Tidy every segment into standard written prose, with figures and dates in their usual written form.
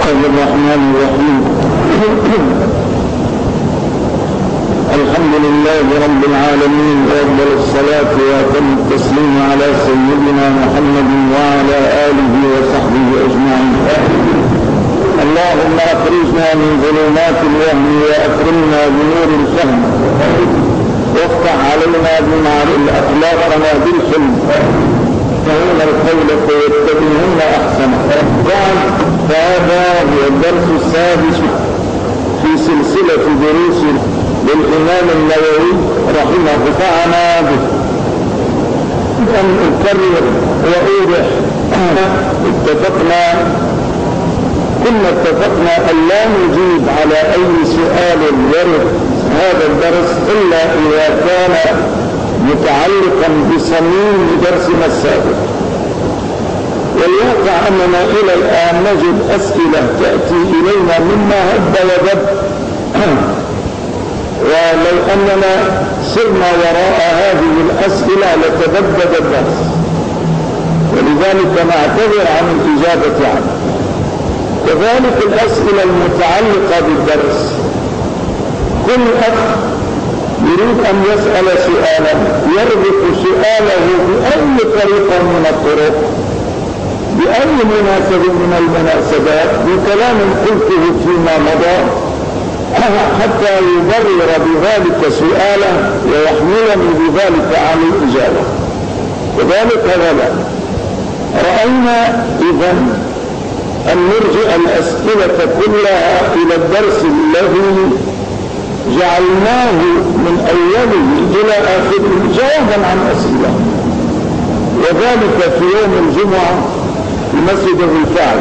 الله الرحمن الرحيم. الحمد لله رب العالمين، وأفضل الصلاة وأتم التسليم على سيدنا محمد وعلى آله وصحبه أجمعين. اللهم أخرجنا من ظلمات الوهم وأكرمنا بنور الفهم، وافتح علينا بمعرفة أخلاقنا بالحلم، فهنا القول فيتبعون أحسنه. فهذا هو الدرس السادس في سلسلة دروس للإمام النووي رحمه الله به. أن أكرر وأوضح كنا اتفقنا أن لا نجيب على أي سؤال يرد هذا الدرس إلا إذا كان متعلقا بصميم درسنا السابق. والواقع أننا إلى الآن نجد أسئلة تأتي إلينا مما هب ودب، ولو أننا سرنا وراء هذه الأسئلة لتبدد الدرس، ولذلك نعتذر عن الإجابة عنه. كذلك الأسئلة المتعلقة بالدرس، كل أخ يريد أن يسأل سؤالا يربط سؤاله بأي طريقة من الطرق، بأي مناسبة من المناسبات، بكلام قلته فيما مضى، حتى يبرر بذلك سؤاله ويحملني بذلك عن الإجابة. وذلك غدا رأينا إذن أن نرجع الأسئلة كلها إلى الدرس الذي جعلناه من أوله إلى آخره جوابا عن أسئلة، وذلك في يوم الجمعة في مسجد الرفاعي،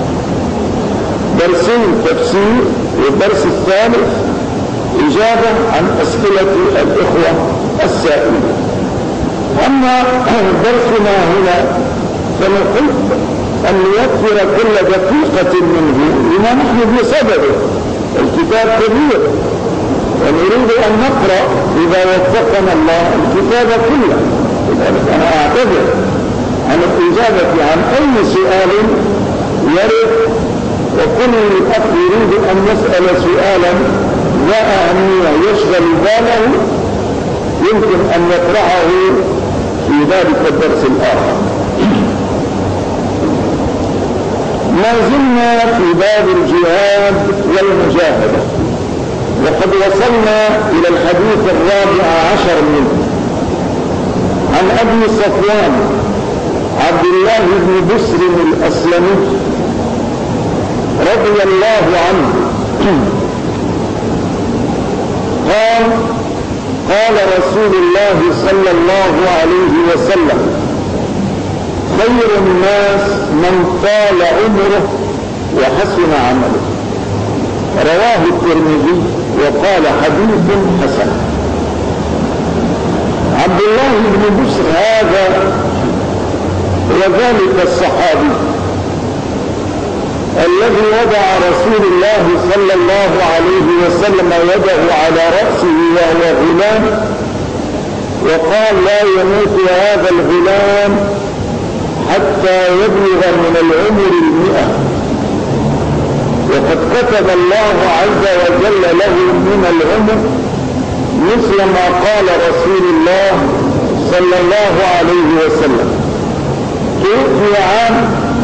درسين تفسير، والدرس الثالث إجابة عن أسئلة الإخوة السائلين. أما درسنا هنا فنحب أن نوفر كل دقيقة منه لما نحن بصدده. الكتاب كبير ونريد أن نقرأ إذا وفقنا الله الكتاب كله، لذلك أنا أعتذر عن الإجابة عن أي سؤال يرد، وكل أخ يريد أن يسأل سؤالا لا أهمية يشغل باله يمكن أن يطرحه في ذلك الدرس الآخر. ما زلنا في باب الجهاد والمجاهدة، وقد وصلنا إلى الحديث 14 منه، عن أبي صفوان عبد الله بن بسر الأسلمي رضي الله عنه قال رسول الله صلى الله عليه وسلم: خير الناس من طال عمره وحسن عمله. رواه الترمذي وقال حديث حسن. عبد الله بن بسر هذا وذلك الصحابي الذي وضع رسول الله صلى الله عليه وسلم يده على رأسه وهو غلام، وقال: لا يموت هذا الغلام حتى يبلغ من العمر 100. وقد كتب الله عز وجل له من العمر مثل ما قال رسول الله صلى الله عليه وسلم. توفي عام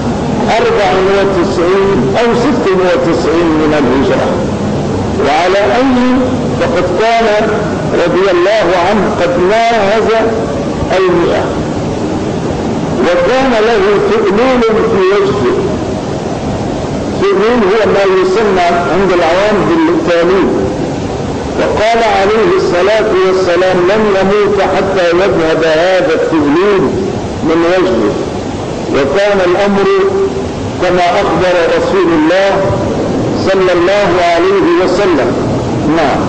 94 أو 96 من الهجرة، وعلى أي فقد كان رضي الله عنه قد ناهز 100، وكان له تؤليل في وجهه. تؤليل هو ما يسمى عند العوام بالتاليل. وقال عليه الصلاة والسلام: لن يموت حتى يذهب هذا التؤليل من وجهه. وكان الأمر كما أخبر رسول الله صلى الله عليه وسلم. نعم.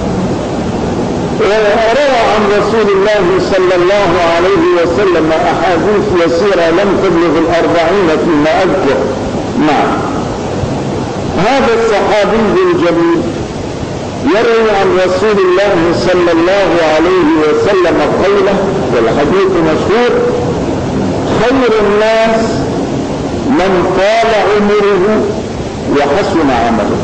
وروى عن رسول الله صلى الله عليه وسلم أحاديث يسيرة لم تبلغ 40 فيما أذكر. نعم. هذا الصحابي الجليل يروي عن رسول الله صلى الله عليه وسلم قوله، والحديث مشهور: خير الناس من طال عمره وحسن عمله.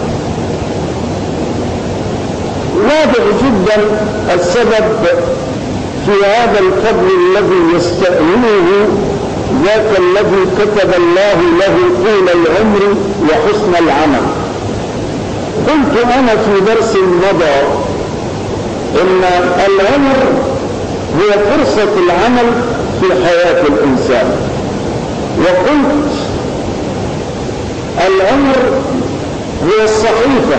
واضح جدا السبب في هذا الفضل الذي يستأهله ذاك الذي كتب الله له طول العمر وحسن العمل. قلت أنا في درس مضى إن العمر هي فرصة العمل في حياة الإنسان، وقلت العمر هي الصحيفة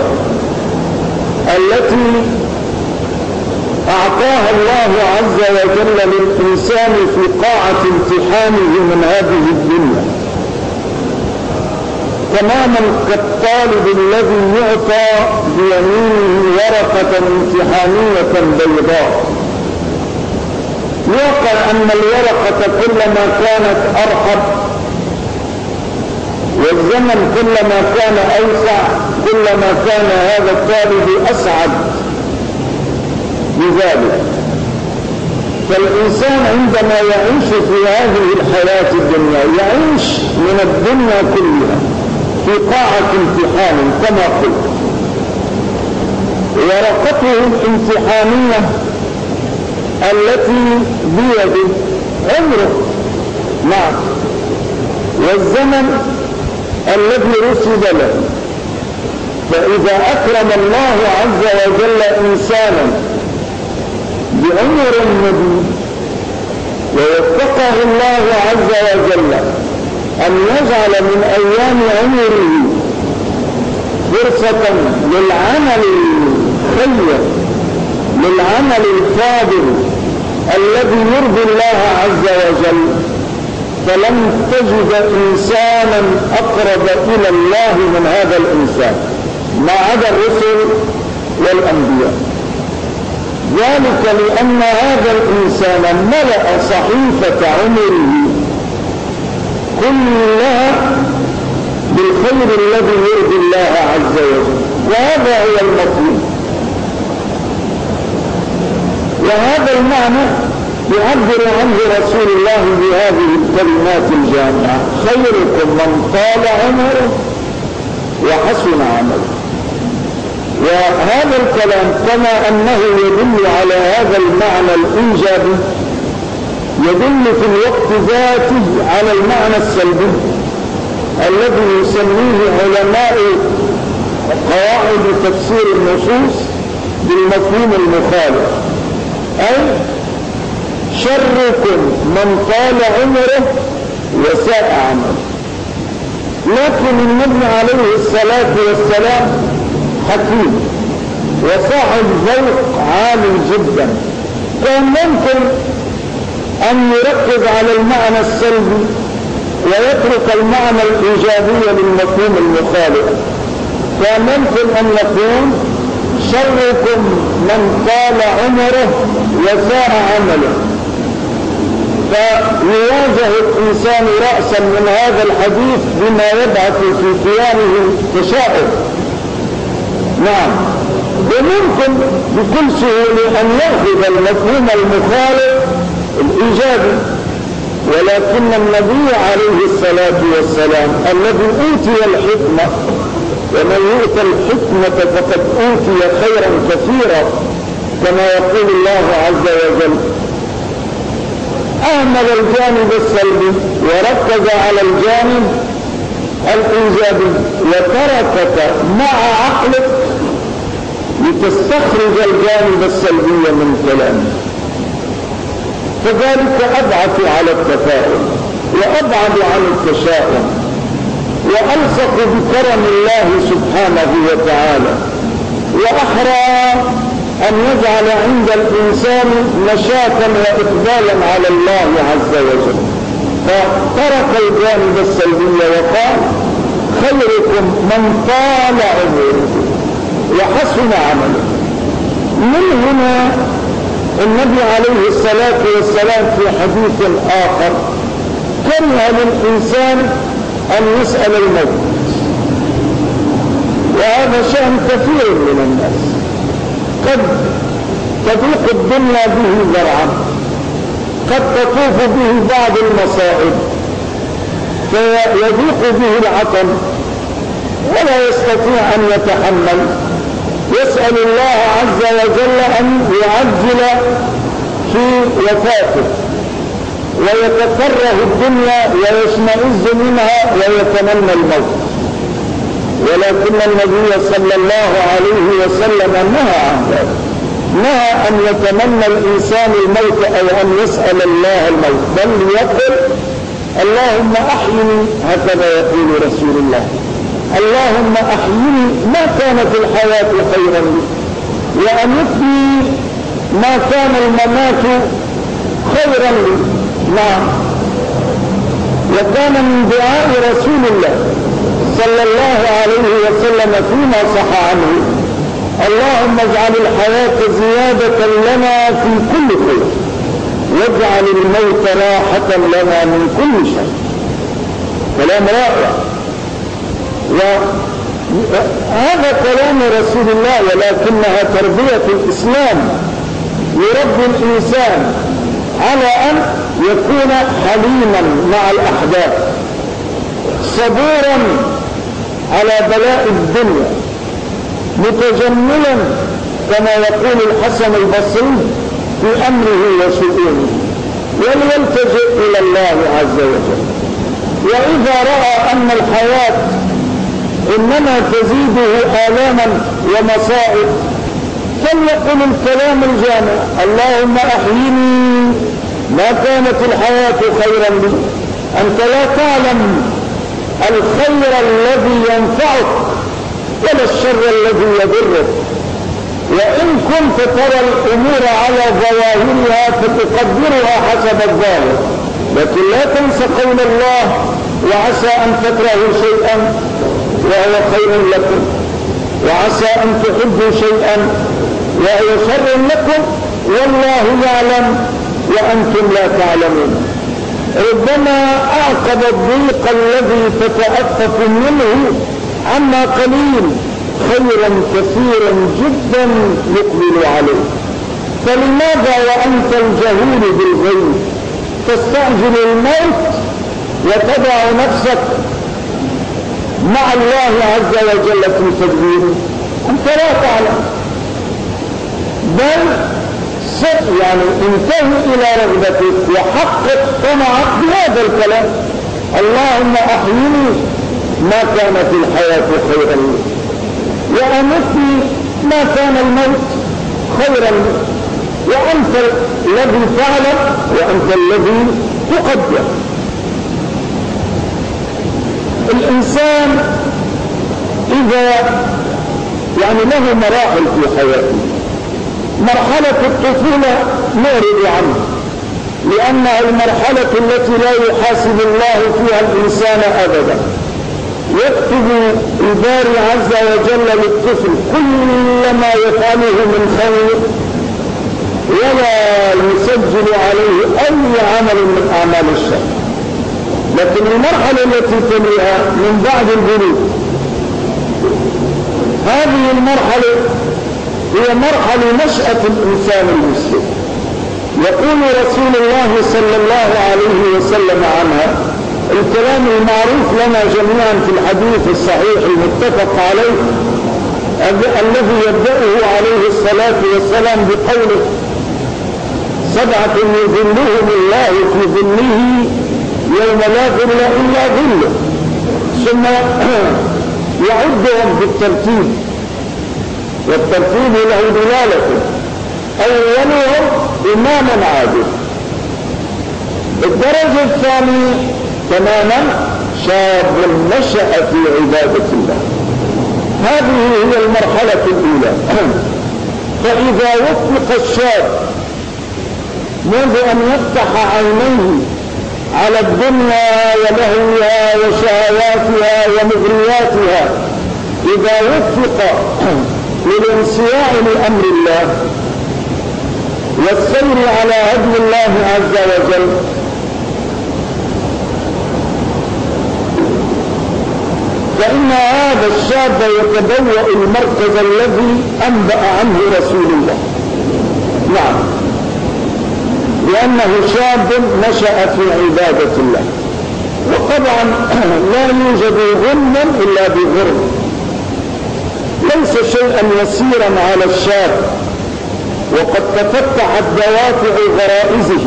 التي أعطاها الله عز وجل للإنسان في قاعة امتحانه من هذه الدنيا، تماما كالطالب الذي يعطى بيمينه ورقة امتحانية بيضاء. يوقع أن الورقة كلما كانت أرحب والزمن كلما كان أوسع كلما كان هذا الطالب أسعد بذلك. فالإنسان عندما يعيش في هذه الحياة الدنيا يعيش من الدنيا كلها في قاعة امتحان كما قلت، ورقته الامتحانية التي بيده عمره نعم، والزمن الذي رصد له. فإذا أكرم الله عز وجل إنسانا بعمر مديد ووفقه الله عز وجل أن يجعل من أيام عمره فرصة للعمل الخير للعمل الفاضل الذي يرضي الله عز وجل، فلم تجد إنسانا أقرب إلى الله من هذا الإنسان ما عدا الرسل والأنبياء. ذلك لأن هذا الإنسان ملأ صحيفة عمره كلها بالخير الذي يرضي الله عز وجل، وهذا هو المطلوب. وهذا المعنى يعبر عنه رسول الله بهذه الكلمات الجامعة: خيركم من طال عمره وحسن عمله. وهذا الكلام كما أنه يدل على هذا المعنى الإيجابي يدل في الوقت ذاته على المعنى السلبي الذي يسميه علماء قواعد تفسير النصوص بالمفهوم المخالف، أي شركم من طال عمره وساء عمله. لكن النبي عليه الصلاة والسلام حكيم وصاحب ذوق عالي جدا، كان ممكن أن يركز على المعنى السلبي ويترك المعنى الإيجابي للمفهوم المخالف. كان ممكن أن يقول شركم من طال عمره وساء عمله، فيواجه الإنسان رأسا من هذا الحديث بما يبعث في كيانه تشاؤم. نعم، وممكن بكل سهولة أن يأخذ المفهوم المخالف الإيجابي، ولكن النبي عليه الصلاة والسلام الذي أوتي الحكمة، ومن يؤتى الحكمة فقد أوتي خيرا كثيرا كما يقول الله عز وجل، أهمل الجانب السلبي وركز على الجانب الإيجابي، وتركك مع عقلك لتستخرج الجانب السلبي من كلامه. فذلك أبعث على التفاؤل وأبعد عن التشاؤم وألصق بكرم الله سبحانه وتعالى، وأحرى أن يجعل عند الإنسان نشاطا وإقبالا على الله عز وجل. فترك الجانب السلبي وقال خيركم من طال عمره وحسن عمله. من هنا النبي عليه الصلاة والسلام في حديث آخر كره للإنسان أن يسأل الموت، وهذا شأن كثير من الناس. قد تضيق الدنيا به ذرعا، قد تطوف به بعض المصائب فيضيق به العطن، ولا يستطيع أن يتحمل، يسأل الله عز وجل أن يعجل في وفاته، ويتكره الدنيا ويشمئز منها ويتمنى الموت. ولكن النبي صلى الله عليه وسلم نهى عن ذلك، نهى أن يتمنى الإنسان الموت أو أن يسأل الله الموت، بل يقول اللهم أحيني، هكذا يقول رسول الله، اللهم أحيني ما كانت الحياة خيرا لي، وأمتني ما كان الممات خيرا لي. نعم. وكان من دعاء رسول الله صلى الله عليه وسلم فيما صح عنه اللهم اجعل الحياة زيادة لنا في كل خير، واجعل الموت راحة لنا من كل شر. كلام رائع، وهذا كلام رسول الله، ولكنها تربية الإسلام يربي الإنسان على أن يكون حليما مع الأحداث، صبورا على بلاء الدنيا، متجملا كما يقول الحسن البصري في أمره وشؤونه، وليلتجئ إلى الله عز وجل. وإذا رأى أن الحياة إنما تزيده آلاما ومصائب فليقل الكلام الجامع اللهم أحيني ما كانت الحياة خيرا لي. أنت لا تعلم الخير الذي ينفعك ولا الشر الذي يضرك، وإن كنت ترى الأمور على ظواهرها فتقدرها حسب الظاهر، لكن لا تنس قول الله وعسى أن تكرهوا شيئا وهو خير لكم، وعسى أن تحبوا شيئا وهو شر لكم، والله يعلم وأنتم لا تعلمون. ربما أعقب الضيق الذي تتأفف منه عما قليل خيرا كثيرا جدا يقبل عليه. فلماذا وأنت الجهول بالغيب تستعجل الموت وتضع نفسك مع الله عز وجل في تدبيره؟ أنت لا تعلم، بل يعني انتهي إلى رغبتك وحقق طمعك بهذا الكلام اللهم أحيني ما كانت الحياة خيرا لي، وأمتني ما كان الموت خيرا لي، وأنت الذي تعلم وأنت الذي تقدر. الإنسان إذا يعني له مراحل في حياته، مرحلة الطفولة نعرض عنها لأنها المرحلة التي لا يحاسب الله فيها الإنسان أبدا. يكتب الباري عز وجل للطفل كل ما يفعله من خير ولا يسجل عليه أي عمل من أعمال الشر. لكن المرحلة التي تليها من بعد البلوغ، هذه المرحلة هي مرحلة نشأة الإنسان المسلم. يقول رسول الله صلى الله عليه وسلم عنها الكلام المعروف لنا جميعا في الحديث الصحيح المتفق عليه الذي يبدأه عليه الصلاة والسلام بقوله 7 يظلهم الله في ظله يوم لا ظل إلا ظله، ثم يعدهم بالترتيب، والترتيب له دلالته. أولهم إمام عادل، الدرجة الثانية تماما شاب نشأ في عبادة الله. هذه هي المرحلة الأولى. فإذا وفق الشاب منذ أن يفتح عينيه على الدنيا ولهوها وشهواتها ومغرياتها، إذا وفق للانصياع لأمر الله والسير على هدي الله عز وجل، فإن هذا الشاب يتبوأ المركز الذي أنبأ عنه رسول الله. نعم، لأنه شاب نشأ في عبادة الله. وطبعا لا يوجد غنم إلا بغرم، ليس شيئا يسيرا على الشاب، وقد تفتحت دوافع غرائزه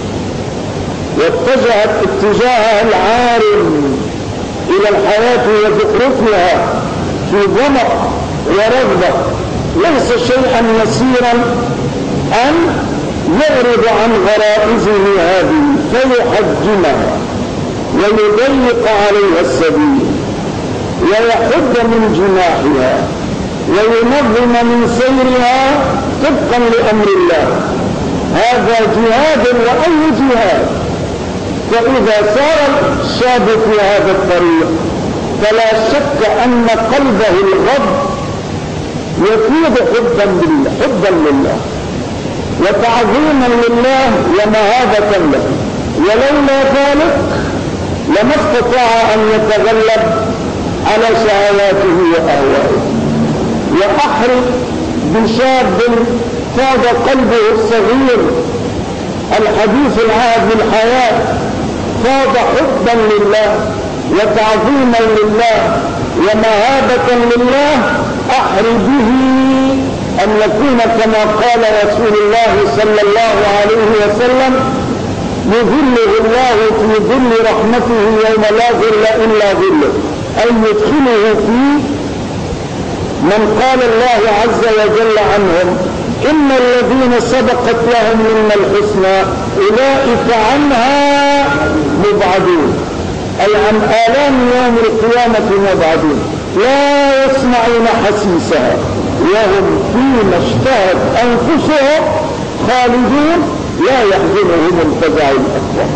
واتجهت اتجاهها العارم إلى الحياة وزخرفها في ظمأ ورغبة. ليس شيئا يسيرا أن يعرض عن غرائزه هذه فيحجمها ويضيق عليها السبيل ويحد من جناحها وينظم من سيرها طبقا لأمر الله. هذا جهاد وأي جهاد. فإذا سار الشاب في هذا الطريق فلا شك أن قلبه الغض يفيض حبا لله وتعظيما لله ومهابة له، ولولا ذلك لما استطاع أن يتغلب على شهواته وأهوائه. وأحرق بشاب فاض قلبه الصغير الحديث العهد بالحياة فاض حبا لله وتعظيما لله ومهابة لله، أحري به أن يكون كما قال رسول الله صلى الله عليه وسلم: يظله الله في ظل رحمته يوم لا ظل إلا ظله، أي يدخله في من قال الله عز وجل عنهم: إن الذين سبقت لهم منا الحسنى أولئك عنها مبعدون، أي عن آلام يوم القيامة مبعدون، لا يسمعون حسيسها وهم فيما اشتهت أنفسهم خالدون لا يحزنهم الفزع الأكبر.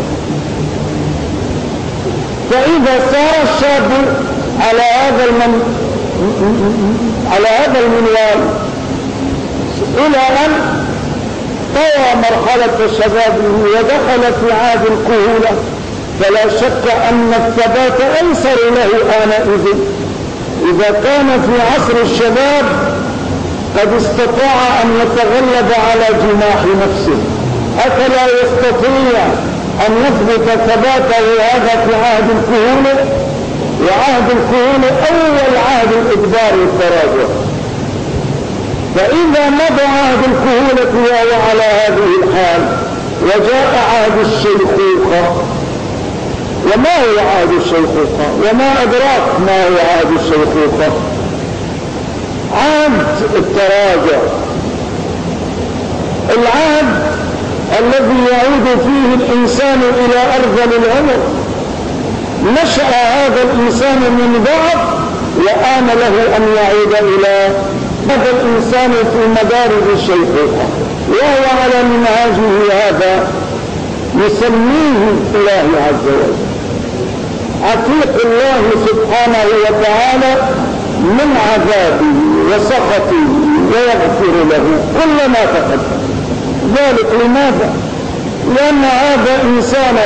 فإذا سار الشاب على هذا المنوال إلى أن طوى مرحلة شبابه ودخل في عهد الكهولة، فلا شك أن الثبات أيسر له آنئذ. إذا كان في عصر الشباب قد استطاع أن يتغلب على جناح نفسه، أفلا يستطيع أن يثبت ثباته هذا في عهد الكهولة؟ وعهد الكهولة أول عهد الإجبار والتراجع. فإذا مضى عهد الكهولة وهو على هذه الحال وجاء عهد الشيخوخة، وما هو عهد الشيخوخة؟ وما أدراك ما هو عهد الشيخوخة؟ عهد التراجع، العهد الذي يعود فيه الإنسان إلى أرذل العمر. نشأ هذا الإنسان من ضعف وآن له أن يعود إلى هذا الإنسان في مدارج الشيخوخة، وهو على منهاجه هذا يسميه الله عز وجل عتيق الله سبحانه وتعالى من عذابه وسخطه ويغفر له كل ما تقدم. ذلك لماذا؟ لأن هذا إنسانا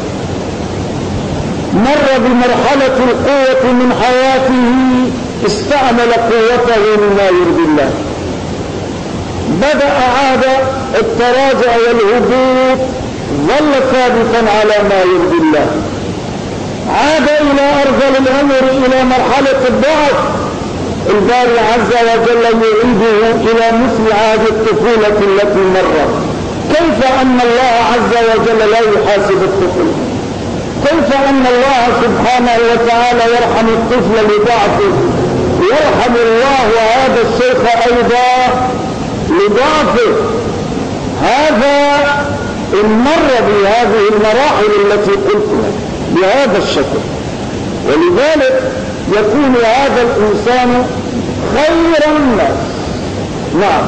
مر بمرحلة القوة من حياته، استعمل قوته مما يرضي الله، بدأ عاد التراجع والهبوط، ظل ثابتا على ما يرضي الله، عاد إلى أرذل الأمر إلى مرحلة الضعف، الباري عز وجل يعيده إلى مثل عهد الطفولة التي مرت. كيف أن الله عز وجل لا يحاسب الطفل؟ كيف أن الله سبحانه وتعالى يرحم الطفل لضعفه، يرحم الله هذا الشيخ أيضا لضعفه؟ هذا إن مر بهذه المراحل التي قلتها بهذا الشكل، ولذلك يكون هذا الإنسان خير الناس. نعم،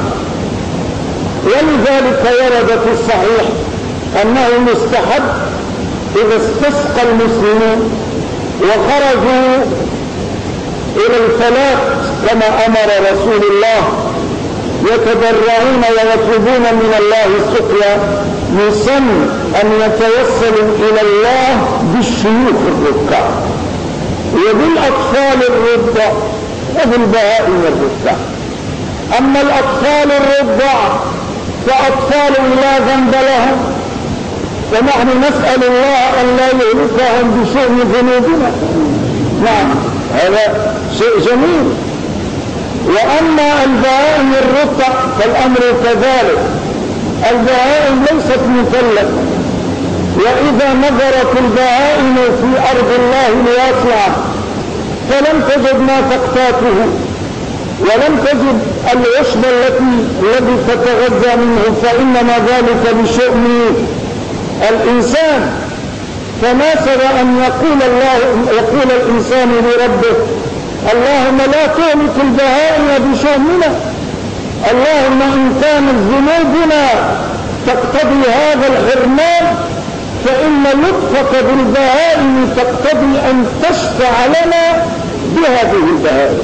ولذلك ورد في الصحيح أنه يستحب إذا استسقى المسلمون وخرجوا إلى الفلاح كما أمر رسول الله يتضرعون ويطلبون من الله السقيا، يسن أن يتوسلوا إلى الله بالشيوخ الركع وبالأطفال الرضع وبالبهائم الرضع. أما الأطفال الرضع فأطفال لا ذنب لهم ونحن نسأل الله أن لا يهلكهم بشؤم ذنوبنا. نعم، هذا شيء جميل. وأما البهائم الرقع فالأمر كذلك، البهائم ليست مكلفة، وإذا نظرت البهائم في أرض الله الواسعة فلم تجد ما تقتاته ولم تجد العشب الذي تتغذى منه، فإنما ذلك بشؤم الإنسان. فناسب أن يقول الإنسان لربه: اللهم لا تهلك البهائم بشؤمنا، اللهم إن كانت ذنوبنا تقتضي هذا الحرمان فإن لطفك بالبهائم تقتضي أن تشفع لنا بهذه البهائم.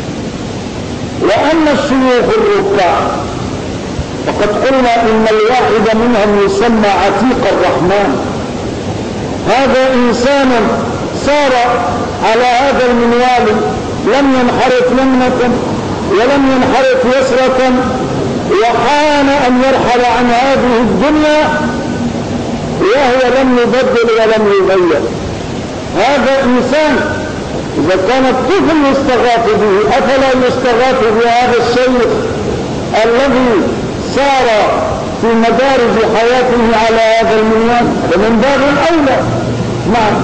وأما الشيوخ الركع فقد قلنا إن الواحد منهم يسمى عتيق الرحمن. هذا إنسان سار على هذا المنوال، لم ينحرف يمنة ولم ينحرف يسرة، وحان أن يرحل عن هذه الدنيا وهو لم يبدل ولم يغير. هذا إنسان إذا كان الطفل يستغاث به أفلا يستغاث بهذا الشيخ الذي سار في مدارج حياته على هذا المنوال؟ ومن باب الأولى. نعم.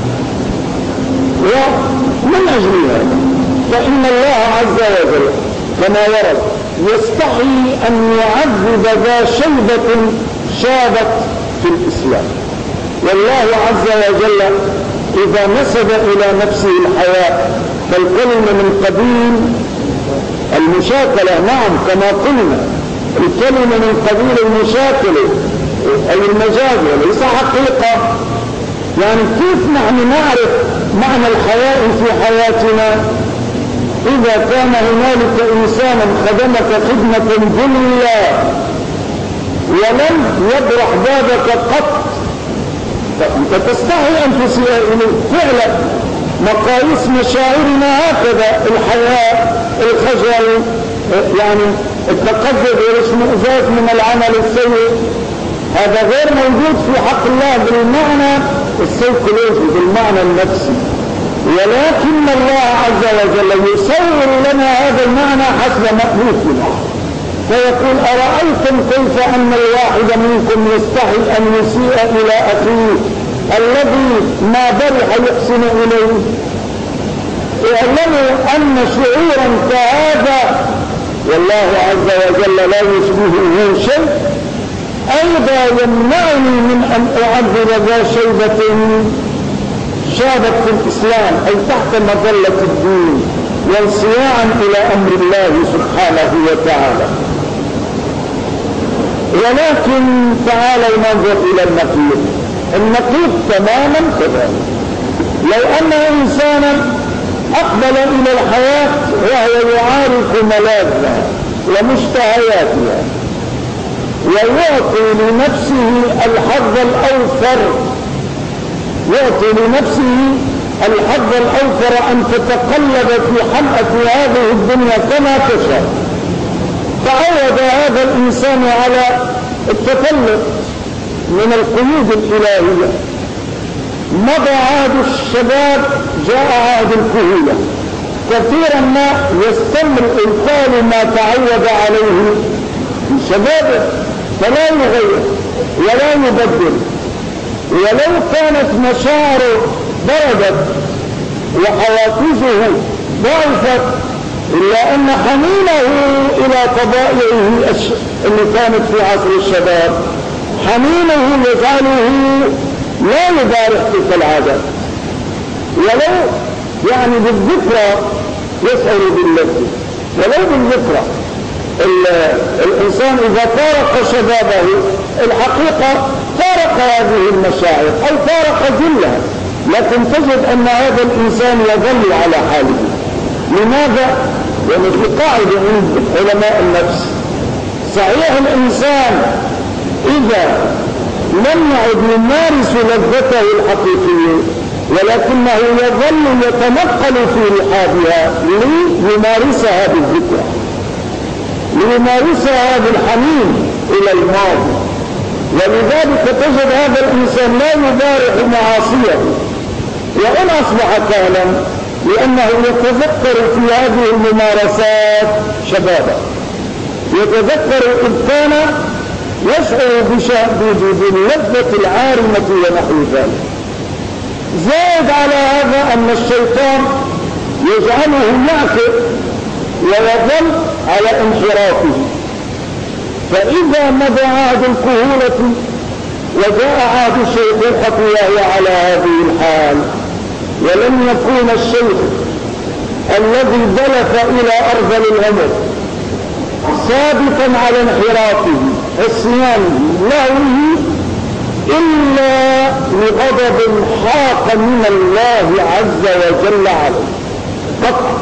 ومن أجل هذا فإن الله عز وجل كما ورد يستحي أن يعذب ذا شيبة شابت في الإسلام. والله عز وجل إذا نسب إلى نفسه الحياة فالكلمة من قبيل المشاكلة. نعم، كما قلنا الكلمة من قبيل المشاكلة أي المجاز وليس حقيقة. يعني كيف نحن نعرف معنى الحياة في حياتنا إذا كان هنالك إنسانا خدمك خدمة جلة ولم يبرح بابك قط، فأنت تستحي أن تسيء إليه. فعلا مقاييس مشاعرنا هكذا: الحياء، الخجل، يعني التقذر والاشمئزاز من العمل السيء. هذا غير موجود في حق الله بالمعنى السيكولوجي، بالمعنى النفسي، ولكن الله عز وجل يصور لنا هذا المعنى حسب مألوفنا، فيقول: أرأيتم كيف أن الواحد منكم يستحي أن يسيء إلى أخيه الذي ما برح يحسن إليه. اعلموا أن شعورا كهذا والله عز وجل لا يشبهه شيء أيضا يمنعني من أن أعذب ذا شيبة شابت في الإسلام أي تحت مظلة الدين وانصياعا إلى أمر الله سبحانه وتعالى. ولكن تعالوا ننظر إلى النقيض. النقيض تماما كذلك. لو أن إنسانا أقبل إلى الحياة وهو يعارف ملاذها ومشتهياتها ويعطي لنفسه الحظ الأوفر، يعطي لنفسه الحظ الأوفر أن تتقلب في حلقة هذه الدنيا كما تشاء. تعود هذا الإنسان على التفلت من القيود الإلهية. مضى عهد الشباب جاء عهد الكهولة. كثيرا ما يستمر إنسان ما تعود عليه في شبابه فلا يغير ولا يبدل، ولو كانت مشاعره بردت وحوافزه ضعفت إلا أن حنينه إلى طبائعه اللي كانت في عصر الشباب حنينه يجعله لا يبارح تلك العادات، ولو يعني بالذكرى يسأل باللذة، ولو بالذكرى. الإنسان إذا فارق شبابه الحقيقة فارق هذه المشاعر أو فارق جلها، لكن تجد أن هذا الإنسان يظل على حاله. لماذا؟ لأن في قاعدة عند علماء النفس: صحيح الإنسان إذا لم يعد يمارس لذته الحقيقية ولكنه يظل يتنقل في رحابها ليمارسها بالذكرى، ليمارسها بالحنين إلى الماضي، ولذلك تجد هذا الإنسان لا يبارح معاصيه، وإن أصبح كهلا لأنه يتذكر في هذه الممارسات شبابه، يتذكر إذ كان يشعر باللذة العارمة ونحو ذلك. زاد على هذا أن الشيطان يجعله يعكر ويظل على انحرافه، فإذا مضى عهد الكهولة وجاء عهد الشيخوخة وهي على هذه الحال، ولم يكون الشيخ الذي دلف إلى أرذل العمر ثابتا على انحرافه عصيانه لهوه إلا لغضب حاق من الله عز وجل عليه فقط،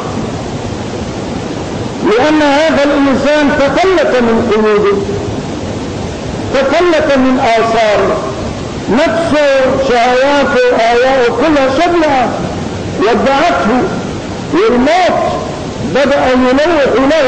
لأن هذا الإنسان تفلت من قيوده، تفلت من آثاره، نفسه شهواته آياته كلها شبلها ودعته، والموت بدأ يلوح له،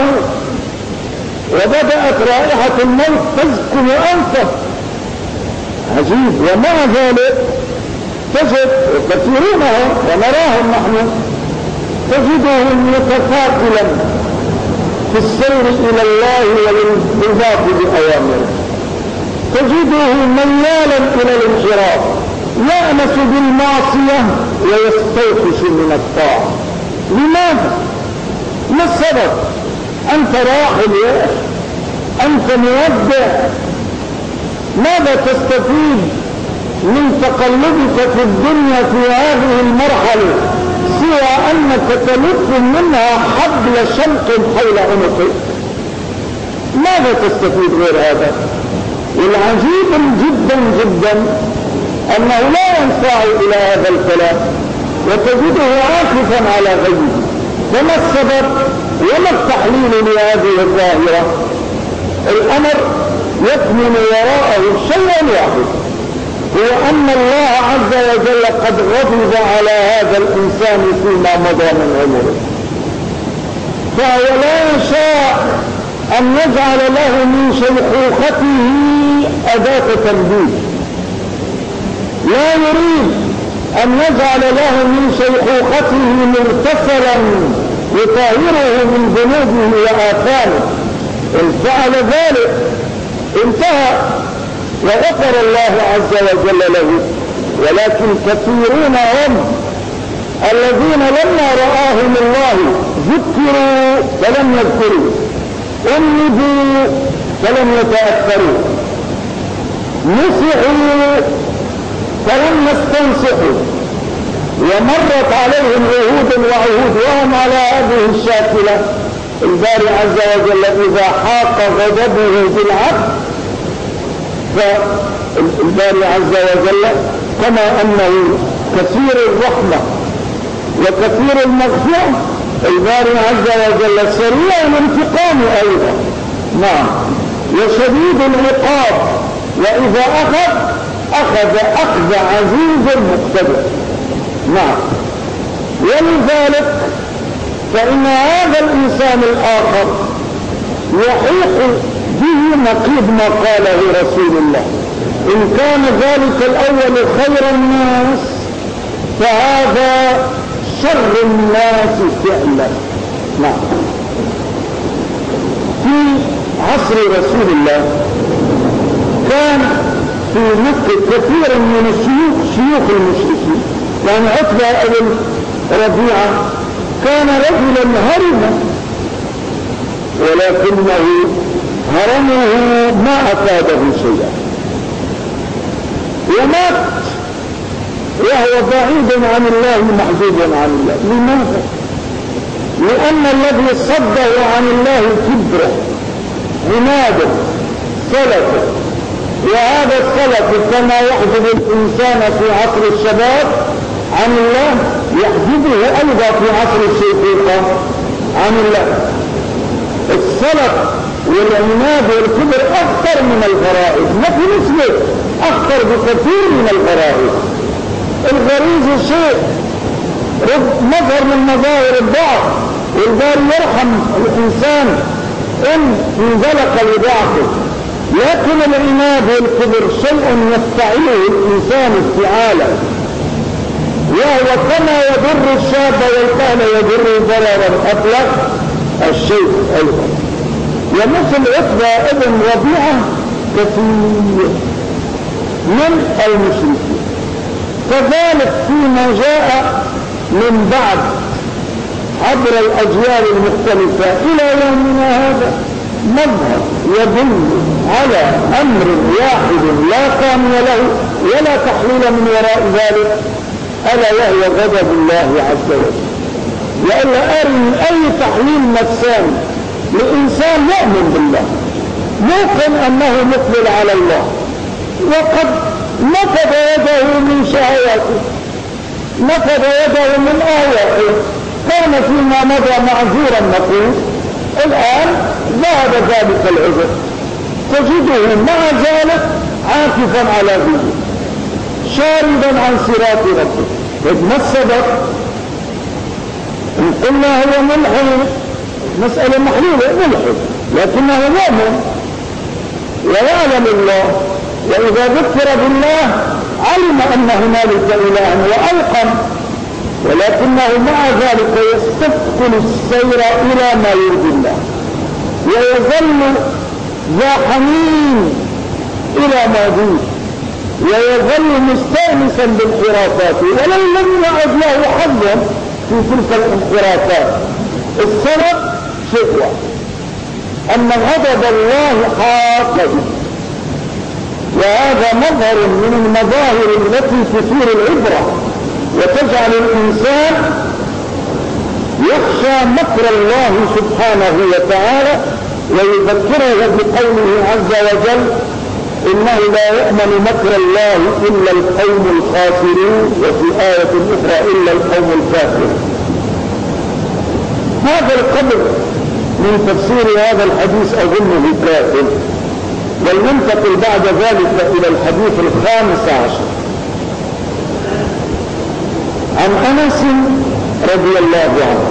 وبدأت رائحة الموت تسكن أنفه. عجيب. ومع ذلك تجد كثيرونهم ونراهم نحن تجدهم متفاقلا في السير إلى الله والانضباط بأوامره، تجده ميالا إلى الانحراف، يأنس بالمعصية ويستوحش من الطاعة. لماذا؟ ما السبب؟ أنت راحل يا أخي، أنت مودع، ماذا تستفيد من تقلبك في الدنيا في هذه المرحلة سوى أنك تلف منها حبل شمق حول عنقك؟ ماذا تستفيد غير هذا؟ والعجيب جدا جدا أنه لا ينفع إلى هذا الكلام، وتجده عاكفا على غيره. فما السبب وما التحليل لهذه الظاهرة؟ الأمر يكمن وراءه شيء واحد، هو أن الله عز وجل قد غضب على هذا الإنسان فيما مضى من عمره، فهو لا يشاء أن يجعل له من شيخوخته أداة تنبيه، لا يريد أن يجعل له من شيخوخته مغتسلا يطهره من ذنوبه وآثامه. إن فعل ذلك انتهى وغفر الله عز وجل له. ولكن كثيرون هم الذين لما رآهم الله ذكروا فلم يذكروا، أنبوا فلم يتأثروا، نصحوا فلم يستنصحوا، ومرت عليهم عهود وعهود وهم على هذه الشاكلة. الباري عز وجل إذا حاق غضبه بالعبد، فالباري عز وجل كما أنه كثير الرحمة وكثير المغفرة، الباري عز وجل سريع الانتقام أيضا، نعم، وشديد العقاب، وإذا أخذ عزيز مقتدر، نعم. ولذلك فإن هذا الإنسان الآخر يحيق به نقيض ما قاله رسول الله: إن كان ذلك الأول خير الناس فهذا شر الناس فعلا. نعم. في عصر رسول الله كان في مكة كثير من شيوخ المشركين، يعني عتبة بن ربيعة كان رجلا هرما، ولكنه هرمه ما أفاده شيئا، ومات وهو بعيد عن الله محجوب عن الله. لماذا؟ لأن الذي صده عن الله كبره، عناده، سلفه، وهذا السلف كما يحجب الإنسان في عصر الشباب عن الله يحجبه أيضا في عصر الشيخوخة عن الله. السلف والعناد والكبر أخطر من الغرائز، ما في نسبة، أخطر بكثير من الغرائز. الغريزة شيء مظهر من مظاهر الضعف، والباري يرحم الإنسان إن انزلق لضعفه، لكن العناد والكبر شيء يفتعله الإنسان افتعالا، وهو كما يضر الشاب والكهل يضر ضررا أطلق الشيء أيضا. ومثل عتبة ابن ربيعة كثير من المشركين. كذلك فيما جاء من بعد عبر الأجيال المختلفة إلى يومنا هذا مظهر يدل على أمر واحد لا ثاني له ولا تحليل من وراء ذلك، ألا وهو غضب الله عز وجل. لألا أرني أي تحليل نفساني لإنسان مؤمن بالله ممكن أنه مقبل على الله وقد نفذ يده من شهواته، نفذ يده من آياته، كان فيما مضى معذورا نقول، الآن ذهب ذلك العذر، تجده مع ذلك عاكفا على ذنبه شاردا عن صراط ربه. إذ ما السبب؟ إن قلنا هو ملحد مسألة محلولة، ملحد لكنه مؤمن ويعلم الله، وإذا ذكر بالله علم أن هنالك إلها وأيقن، ولكنه مع ذلك يستثقل السير إلى ما يرضي الله ويظل ذا حنين إلى ما دون، ويظل مستأنسا بالخرافات ولن لم يعد له حظا في تلك الانحرافات. السبب شكوى أن غضب الله حاق به، وهذا مظهر من المظاهر التي تثير العبرة وتجعل الإنسان يخشى مكر الله سبحانه وتعالى، ويذكره بقوله عز وجل إنه لا يأمن مكر الله إلا القوم الخاسرون، وفي آية أخرى إلا القوم الكافرون. هذا القدر من تفسير هذا الحديث أظنه كافٍ، ولننتقل بعد ذلك إلى الحديث 15 عن أنس رضي الله عنه.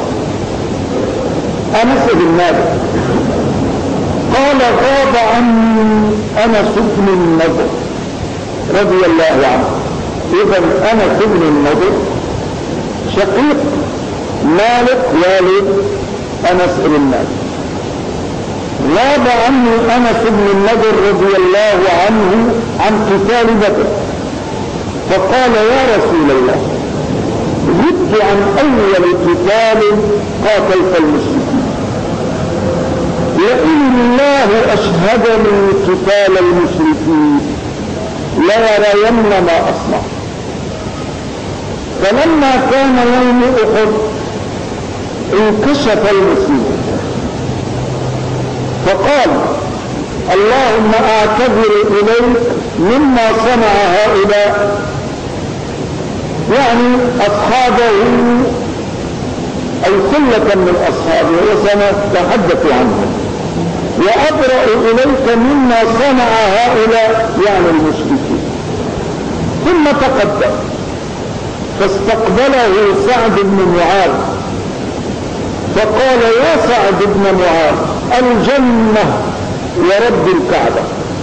أنس بن مالك قال غاب عني أنس بن النضر رضي الله عنه. إذن أنس بن النضر شقيق مالك والد أنس بن مالك. غاب عني أنس بن النضر رضي الله عنه عن قتال بدر، فقال يا رسول الله غبت عن أول قتال قاتلت المشركين، وإن الله أشهدني قتال المشركين ليرين ما أصنع. فلما كان يوم أحد انكشف المسلمون فقال اللهم أعتذر إليك مما صنع هؤلاء، يعني أصحابه أي ثلة من أصحابه وسنتحدث عنهم، وأبرأ إليك مما صنع هؤلاء يعني المشركين. ثم تقدم فاستقبله سعد بن معاذ فقال يا سعد بن معاذ الجنة ورب الكعبة،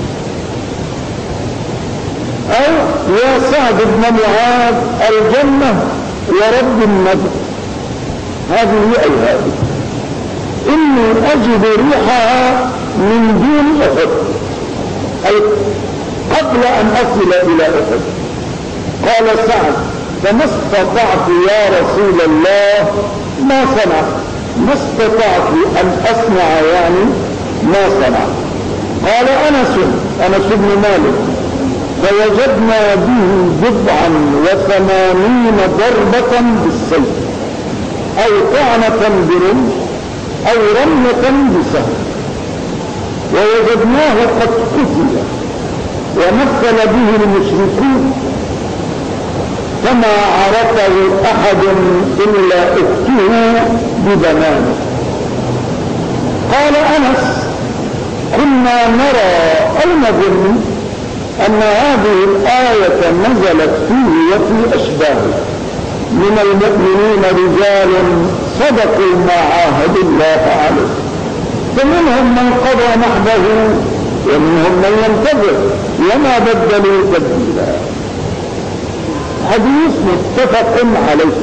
أو يا سعد بن معاذ الجنة ورب النبي، هذه أي هذه إني أجد ريحها من دون أحد، أي قبل أن أصل إلى أحد. قال سعد فما استطعت يا رسول الله ما صنع، ما استطعت أن أصنع يعني ما صنع. قال أنس بن مالك فوجدنا به 87 ضربة بالسيف أو طعنة برمح أو رمية بسهم، ووجدناه قد قتل ومثل به المشركون فما عرفه أحد إلا أخته ببنانه. قال أنس كنا نرى أو نظن أن هذه الآية نزلت فيه وفي أشباهه من المؤمنين رجال صدقوا ما عاهدوا الله عليه، فمنهم من قضى نحبه ومنهم من ينتظر وما بدلوا تبديلا. حديث متفق عليه.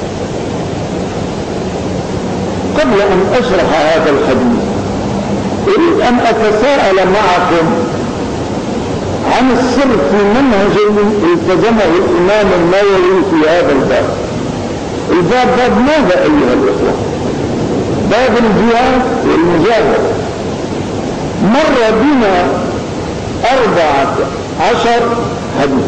قبل أن أشرح هذا الحديث أريد أن أتساءل معكم عن السر في منهج التزمه الإمام النووي في هذا الباب. الباب باب ماذا أيها الأخوة؟ باب الجهاد والمجاهدة. مر بنا 14 حديث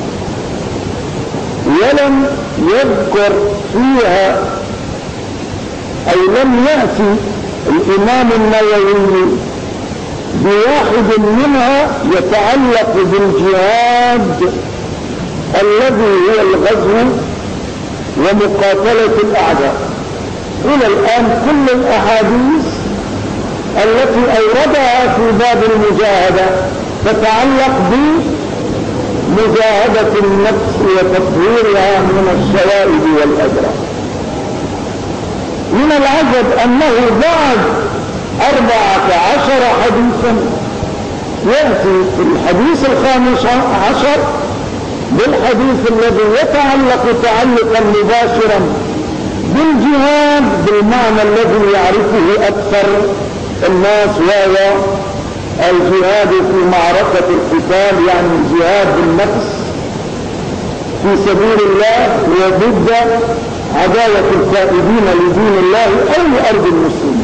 ولم يذكر فيها أو لم يأتي الإمام النووي بواحد منها يتعلق بالجهاد الذي هو الغزو ومقاتلة الأعداء. إلى الآن كل الأحاديث التي أوردها في باب المجاهدة تتعلق بمجاهدة النفس وتطهيرها من الشوائب والأجرام. من العجب أنه بعد 14 حديثا يأتي في الحديث 15 بالحديث الذي يتعلق تعلقا مباشرا بالجهاد بالمعنى الذي يعرفه أكثر الناس، وهو الجهاد في معركة القتال، يعني الجهاد بالنفس في سبيل الله وضد عداوة الكائدين لدين الله أو لأرض المسلمين.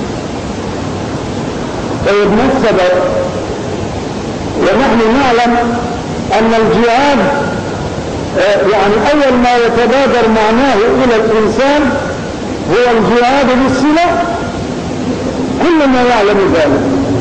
طيب ما السبب؟ ونحن نعلم أن الجهاد يعني أول ما يتبادر معناه إلى الإنسان هو الجهاد بالسلاح، كلنا يعلم ذلك.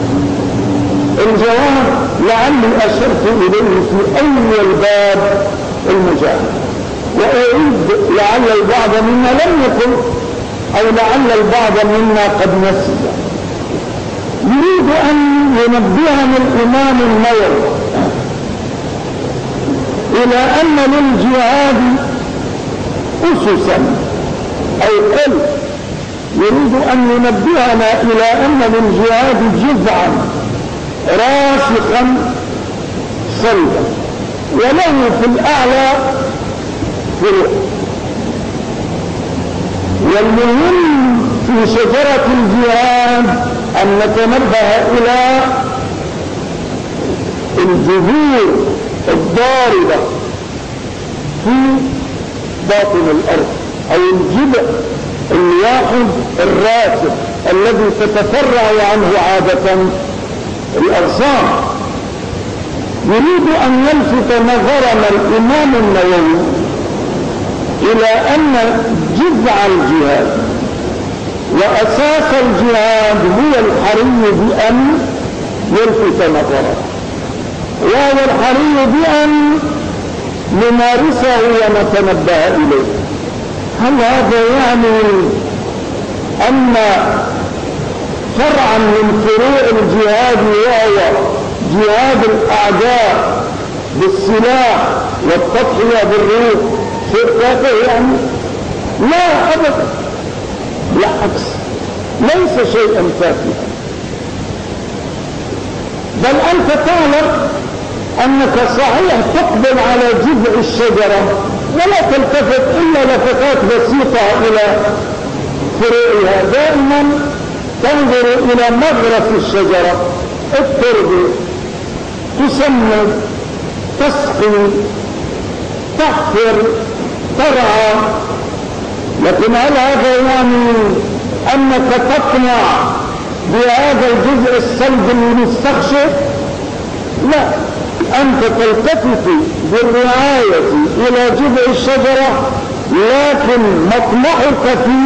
الجواب لعلي أشرت إليه في أول باب المجاهدة، وأريد لعل البعض منا لم يكن أو لعل البعض منا قد نسي. يريد أن ينبهنا الإمام النووي إلى أن للجهاد أسسا أو قل، يريد أن ينبهنا إلى أن للجهاد جذعا راسخا صلبا وله في الأعلى فروع. والمهم في شجرة الجهاد أن نتنبه إلى الجذور الضاربة في باطن الأرض أو الجذع الواحد الراسخ الذي تتفرع عنه عادة الأغصان. يريد أن يلفت نظرنا الإمام النووي إلى أن جذع الجهاد وأساس الجهاد هو الحري بأن يلفت نظرنا، وهو الحري بأن نمارسه ونتنبه إليه. هل هذا يعني أن فرعا من فروع الجهاد وهو جهاد الأعداء بالسلاح والتضحية بالروح شركاته يعني؟ لا أبدا، بالعكس ليس شيئا تافها. بل أنت تعلم أنك صحيح تقبل على جذع الشجرة ولا تلتفت إلا لفتات بسيطة إلى فروعها، دائما تنظر إلى مغرس الشجرة، التربة، تسمد، تسقي، تحفر، ترعى. لكن هل هذا يعني أنك تقنع بهذا الجزء الصلب المستخشف؟ لا، أنت تلتفت بالرعاية إلى جذع الشجرة، لكن مطمحك في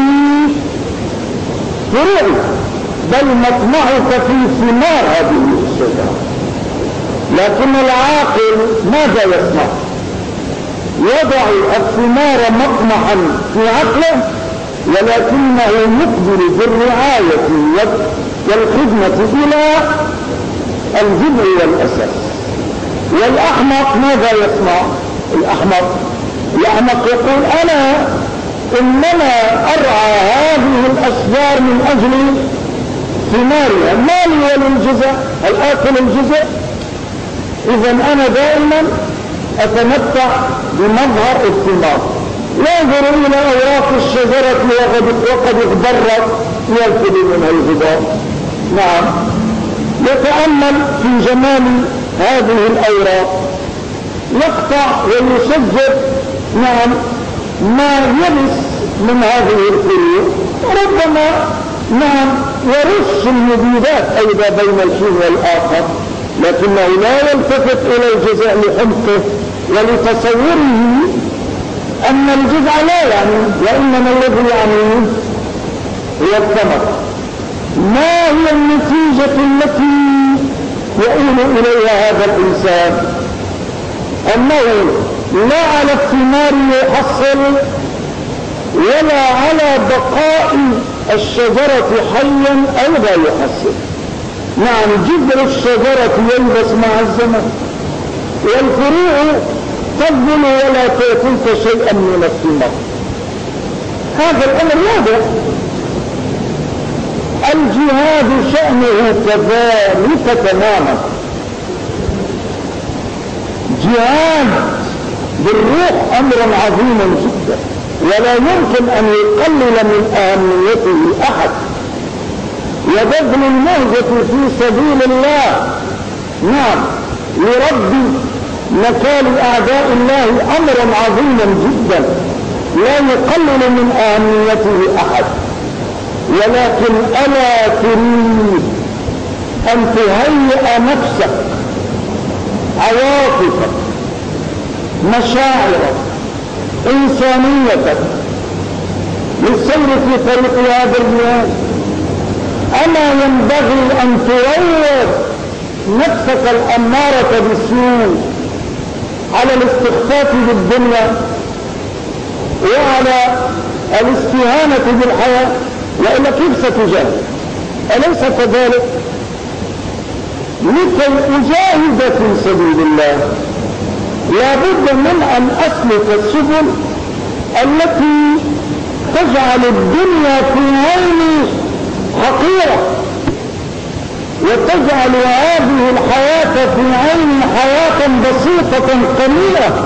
فروعها، بل مطمحك في ثمار هذه الشجرة. لكن العاقل ماذا يصنع؟ يضع الثمار مطمحا في عقله، ولكنه يقبل بالرعاية والخدمة إلى الجذع والأساس. والأحمق ماذا يصنع؟ الأحمق يقول إنما أرعى هذه الأشجار من أجل ثمارها. ما لي وللجزع؟ هل آكل الجزع؟ إذا أنا دائما أتمتع بمظهر الثمار. ينظر إلى أوراق الشجرة وقد اخضرت يلفظ منها الغبار. نعم، يتأمل في جمال هذه الأوراق، يقطع ويشجر نعم ما يلس من هذه الفروع، ربما نعم يرش المبيدات أيضا بين الحين والآخر، لكنه لا يلتفت إلى الجزع لحمقه ولتصوره أن الجزع لا يعني، وإنما الذي يعنيه هي الثمر. ما هي النتيجة التي يؤول إليها هذا الإنسان؟ أنه لا على الثمار يحصل ولا على بقاء الشجرة حيا أيضا يحصل. نعم، جذر الشجرة يلبس مع الزمن، والفروع تفضل ولا تعطيك شيئا من الثمار. هذا الأمر واضح. الجهاد شأنه كذلك تماما. جهاد بالروح أمر عظيم جدا، ولا يمكن أن يقلل من أهميته أحد. وبذل المهجة في سبيل الله نعم لرد نكال أعداء الله أمر عظيم جدا لا يقلل من أهميته أحد. ولكن ألا تريد أن تهيئ نفسك، عواطفك، مشاعرك، إنسانيتك للسير في طريق هذا الجهاد؟ أما ينبغي أن تروض نفسك الأمارة بالسوء على الاستخفاف بالدنيا وعلى الاستهانة بالحياة، وإلا كيف ستجاهد؟ أليس كذلك؟ لكي أجاهد في سبيل الله لابد من أن أسلك السبل التي تجعل الدنيا في عيني حقيرة، وتجعل هذه الحياة في عيني حياة بسيطة قليلة،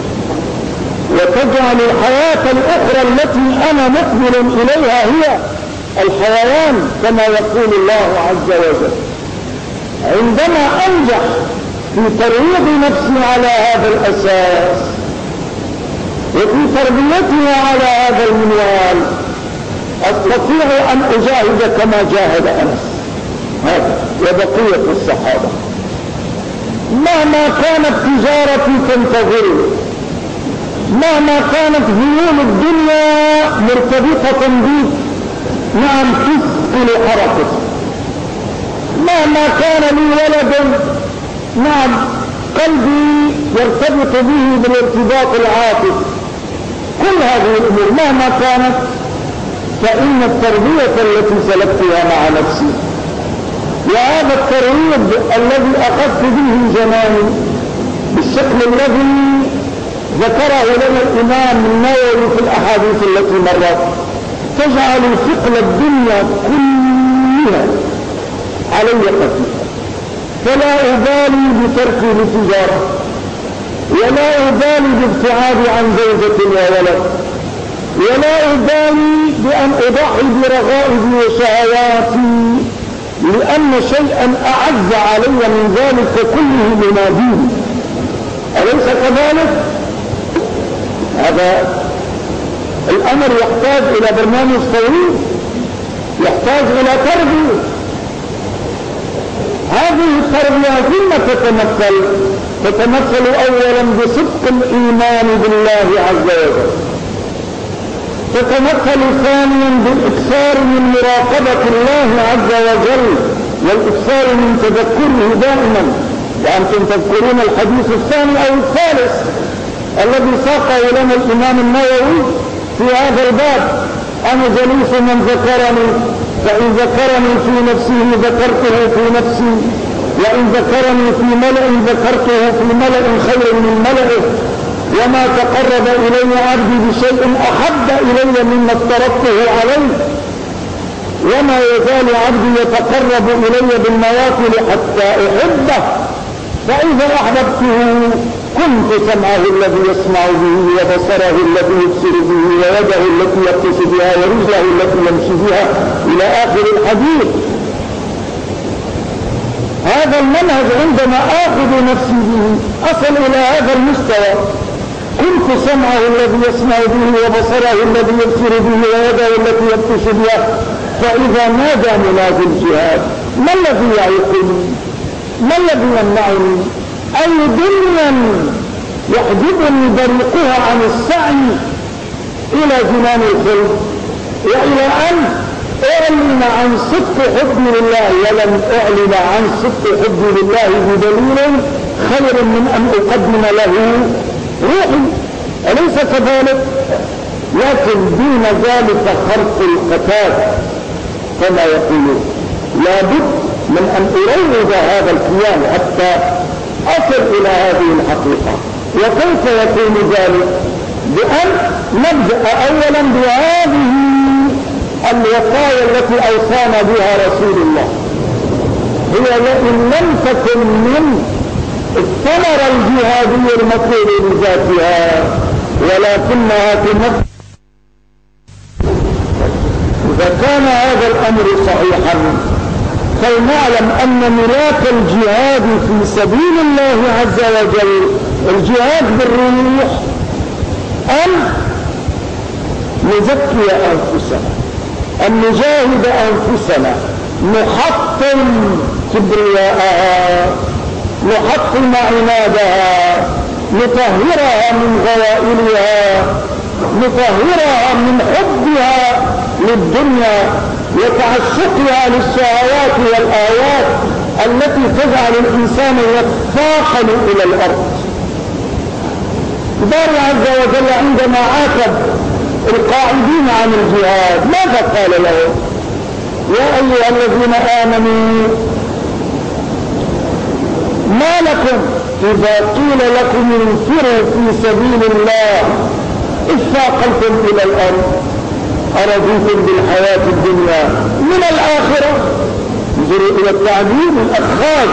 وتجعل الحياة الأخرى التي أنا مقبل إليها هي الحيوان كما يقول الله عز وجل. عندما أنجح في ترويض نفسي على هذا الأساس وفي تربيتها على هذا المنوال أستطيع أن أجاهد كما جاهد أنس هذا وبقية الصحابة. مهما كانت تجارتي تنتظر، مهما كانت ذيول الدنيا مرتبطة بي نعم تثقل حركتي، مهما كان لي ولد نعم قلبي يرتبط به بالارتباط العاطفي، كل هذه الأمور مهما كانت فإن التربية التي سلكتها مع نفسي وهذا الترويض الذي أخذت به زماني بالشكل الذي ذكره لنا الإمام النووي في الأحاديث التي مرت تجعل ثقل الدنيا كلها علي خفيفة، فلا أبالي بتركي للتجارة، ولا أبالي بابتعادي عن زوجة وولد، ولا أبالي بأن أضحي برغائبي وشهواتي، لأن شيئا أعز علي من ذلك كله يناديني. أليس كذلك؟ هذا الأمر يحتاج إلى برنامج طويل، يحتاج إلى تربية. هذه التربية ثم تتمثل أولا بصدق الإيمان بالله عز وجل، تتمثل ثانيا بالإكثار من مراقبة الله عز وجل والإكثار من تذكره دائما. وأنتم تذكرون الحديث الثاني أو الثالث الذي ساقه لنا الإمام النووي في هذا الباب: أنا جليس من ذكرني فإن ذكرني في نفسه ذكرته في نفسي، وإن ذكرني في ملأ ذكرته في ملأ خير من ملئه، وما تقرب إلي عبدي بشيء أحب إلي مما افترضته عليه. وما يزال عبدي يتقرب إلي بالنوافل حتى أحبه، فإذا أحببته كنت سمعه الذي يسمع به، وبصره الذي يبصر به، ويده التي يبطش بها، ورجله التي يمشي بها، إلى آخر الحديث. هذا المنهج عندما آخذ نفسي به أصل إلى هذا المستوى. كنت سمعه الذي يسمع به، وبصره الذي يبصر به، ويده التي يبطش بها. فإذا نادى منادي الجهاد ما الذي يعيقني؟ ما الذي يمنعني؟ أي دنيا يحجبني بريقها عن السعي إلى جنان الخلد، وإلى أن أعلن عن صدق حبي لله، ولم أعلن عن صدق حبي لله بدليل خير من أن أقدم له روحي، أليس كذلك؟ لكن دون ذلك خرق القتال كما يقولون. لابد من أن أروج هذا الكيان حتى أصل إلى هذه الحقيقة. وكيف يكون ذلك؟ بأن نبدأ أولا بهذه الوصايا التي أوصانا بها رسول الله. هي وإن لم تكن من الثمرة الجهادية المطلوبة بذاتها، ولكنها تمثل. إذا كان هذا الأمر صحيحا فلنعلم أن ملاك الجهاد في سبيل الله عز وجل الجهاد بالروح أن نزكي أنفسنا، أن نجاهد أنفسنا، نحطم كبرياءها، نحطم عنادها، نطهرها من غوائلها، نطهرها من حبها للدنيا وتعشقها للشهوات والآيات التي تجعل الإنسان يتثاقل إلى الأرض. الله عز وجل عندما عاتب القاعدين عن الجهاد ماذا قال لهم؟ يا أيها الذين آمنوا ما لكم إذا قيل لكم انفروا في سبيل الله اثاقلتم إلى الأرض أرضيتم بالحياة الدنيا من الآخرة. انظروا إلى التعبير الأخراج.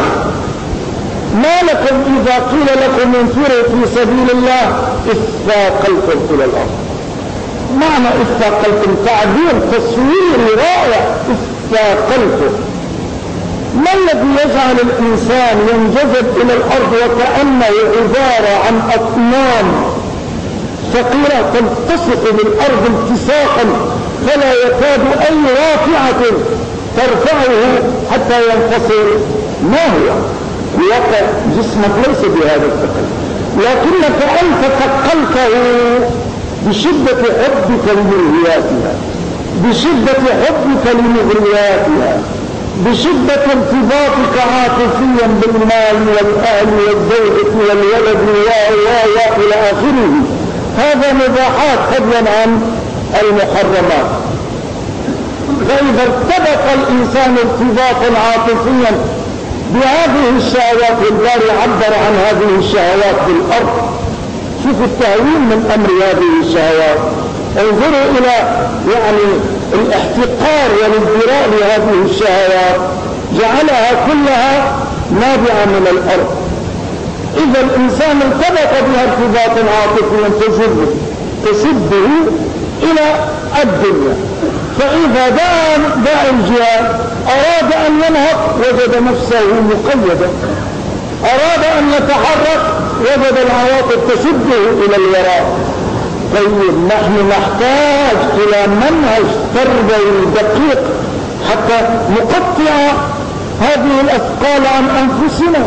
ما لكم إذا قيل لكم انفروا في سبيل الله اثاقلتم إلى الأرض. معنى اثاقلتم تعبير تصويري رائع. اثاقلتم ما الذي يجعل الإنسان ينجذب إلى الأرض وكأنه عبارة عن أطنان ثقيلة تلتصق بالأرض التصاقا فلا يكاد أي رافعة ترفعه حتى ينفصل؟ ما هو؟ واقع جسمك ليس بهذا الثقل، لكنك أنت ثقلته بشدة حبك لملهياتها، بشدة حبك لمغرياتها، بشدة ارتباطك عاطفيا بالمال والأهل والزوجة والولد إلى آخره. هذا مباحات فضلا عن المحرمات. فإذا ارتبط الإنسان ارتباطا عاطفيا بهذه الشهوات، والباري عبر عن هذه الشهوات بالأرض. شوفوا التهوين من أمر هذه الشهوات. انظروا إلى الاحتقار والازدراء لهذه الشهوات، جعلها كلها نابعة من الأرض. إذا الإنسان ارتبط بها ارتباطا عاطفيا تشده إلى الدنيا. فإذا دعا الجهاد أراد أن ينهض وجد نفسه مقيدا، أراد أن يتحرك وجد العواطف تشده إلى الوراء. طيب نحن نحتاج إلى منهج تربوي دقيق حتى نقطع هذه الأثقال عن أنفسنا،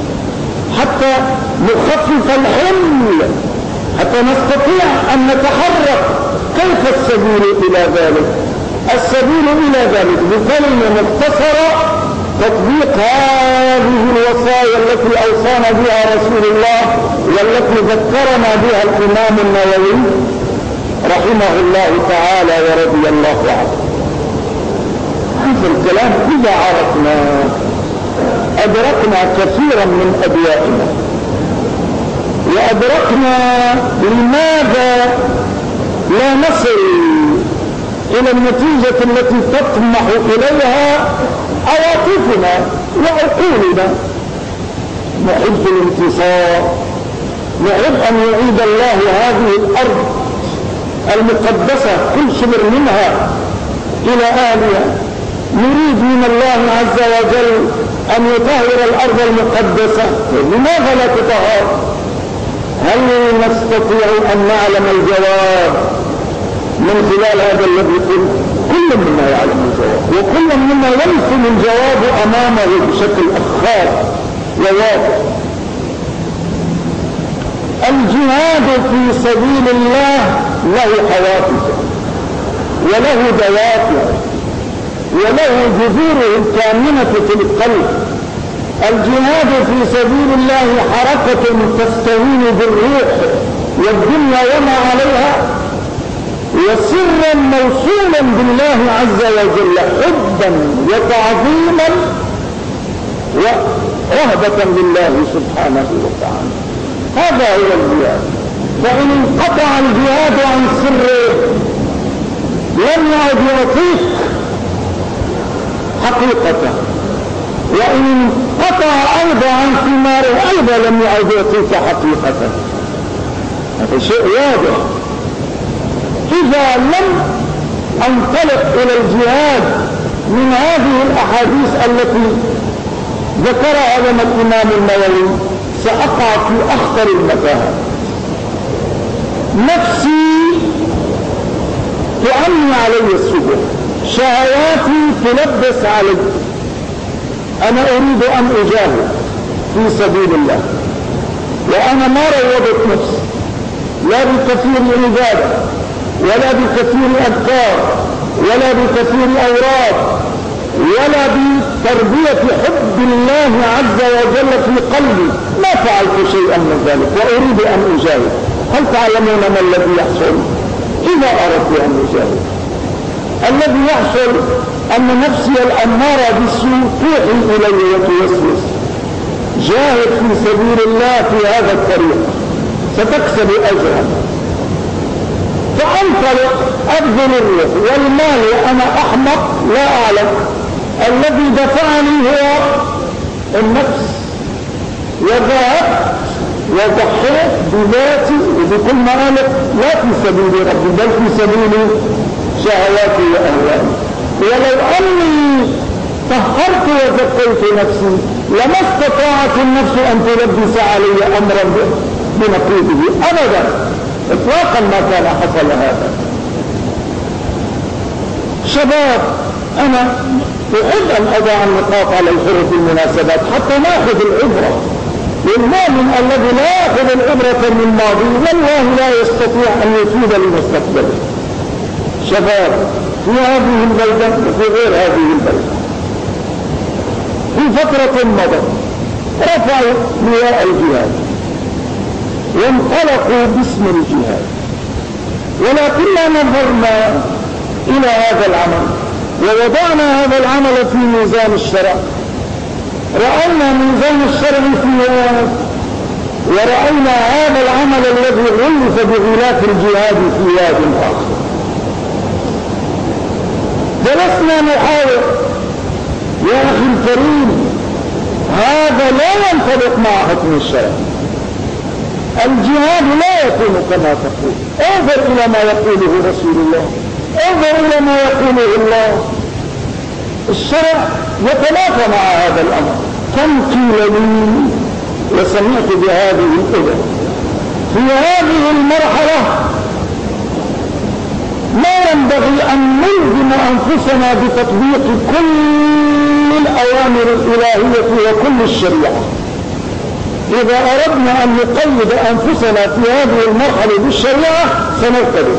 حتى نخفف الحمل، حتى نستطيع أن نتحرك. كيف السبيل إلى ذلك؟ السبيل إلى ذلك بكلمة مختصرة تطبيق هذه الوصايا التي أوصانا بها رسول الله والتي ذكرنا بها الإمام النووي رحمه الله تعالى ورضي الله عنه. هذا الكلام إذا عرفنا أدركنا كثيرا من أدوائنا، وأدركنا لماذا لا نصل إلى النتيجة التي تطمح إليها عواطفنا وعقولنا. نحب الانتصار، نحب أن يعيد الله هذه الأرض المقدسة كل شبر منها إلى أهلها. نريد من الله عز وجل أن يطهر الأرض المقدسة. لماذا لا تطهر؟ هل نستطيع أن نعلم الجواب من خلال هذا الذي قلت؟ كل منا يعلم الجواب، وكل منا يمثل الجواب أمامه بشكل أخار وواضح. الجهاد في سبيل الله له حوافز وله دوافع وله جذوره الكامنة في القلب. الجهاد في سبيل الله حركة تستهين بالروح والدنيا وما عليها، وسرا موصولا بالله عز وجل حبا وتعظيما ورهبة لله سبحانه وتعالى. هذا هو الجهاد. فإن انقطع الجهاد عن سره لم يعد يعطيك حقيقته، وإن انقطع أيضا عن ثماره أيضا لم يعد يعطيك حقيقته. هذا شيء واضح. إذا لم أنطلق إلى الجهاد من هذه الأحاديث التي ذكرها لنا الإمام النووي سأقع في أخطر المتاهات. نفسي تعني علي السبل، شهواتي تلبس علي. أنا أريد أن أجاهد في سبيل الله، وأنا ما روضت نفسي لا بكثير عبادة ولا بكثير أذكار ولا بكثير أوراد ولا بتربية حب الله عز وجل في قلبي. ما فعلت شيئا من ذلك وأريد أن أجاهد. هل تعلمون ما الذي يحصل إذا أردت أن أجاهد؟ الذي يحصل أن نفسي الأمارة بالسوء توحي إلي وتوسوس. جاهد في سبيل الله في هذا الطريق ستكسب أجرا. فأنطلق أبذل الروح والمال وأنا أحمق لا أعلم. الذي دفعني هو النفس، وذهبت وضحيت بذاتي وبكل ما قالت لا في سبيل ربي بل في سبيل شهواتي وأهوائي. ولو أني طهرت وزكيت نفسي لما استطاعت النفس أن تلبس علي أمرا بنقيضه أبدا إطلاقا. ما كان حصل هذا. شباب أنا أحب أن أضع النقاط على الحروف المناسبات حتى نأخذ العبرة. والمؤمن الذي لا يأخذ العبرة من ماضي والله لا يستطيع أن يفيد لمستقبله. شباب في هذه البلدة وفي غير هذه البلدة في فترة مضت رفعوا لواء الجهاد وانطلقوا باسم الجهاد، ولكننا نظرنا إلى هذا العمل ووضعنا هذا العمل في ميزان الشرع. رأينا ميزان الشرع في ورأينا هذا العمل الذي غلف بغلاف الجهاد في واد آخر. جلسنا نحاول يا أخي الكريم هذا لا ينطبق مع حكم الشرع. الجهاد لا يكون كما تقول. انظر إلى ما يقوله رسول الله، انظر إلى ما يقوله الله. الشرع يتنافى مع هذا الأمر. كم قيل لي وسمعت بهذه الأذن في هذه المرحلة ما ينبغي أن نلزم أنفسنا بتطبيق كل الأوامر الإلهية وكل الشريعة. إذا أردنا أن نقيد أنفسنا في هذه المرحلة بالشريعة سنرتبط.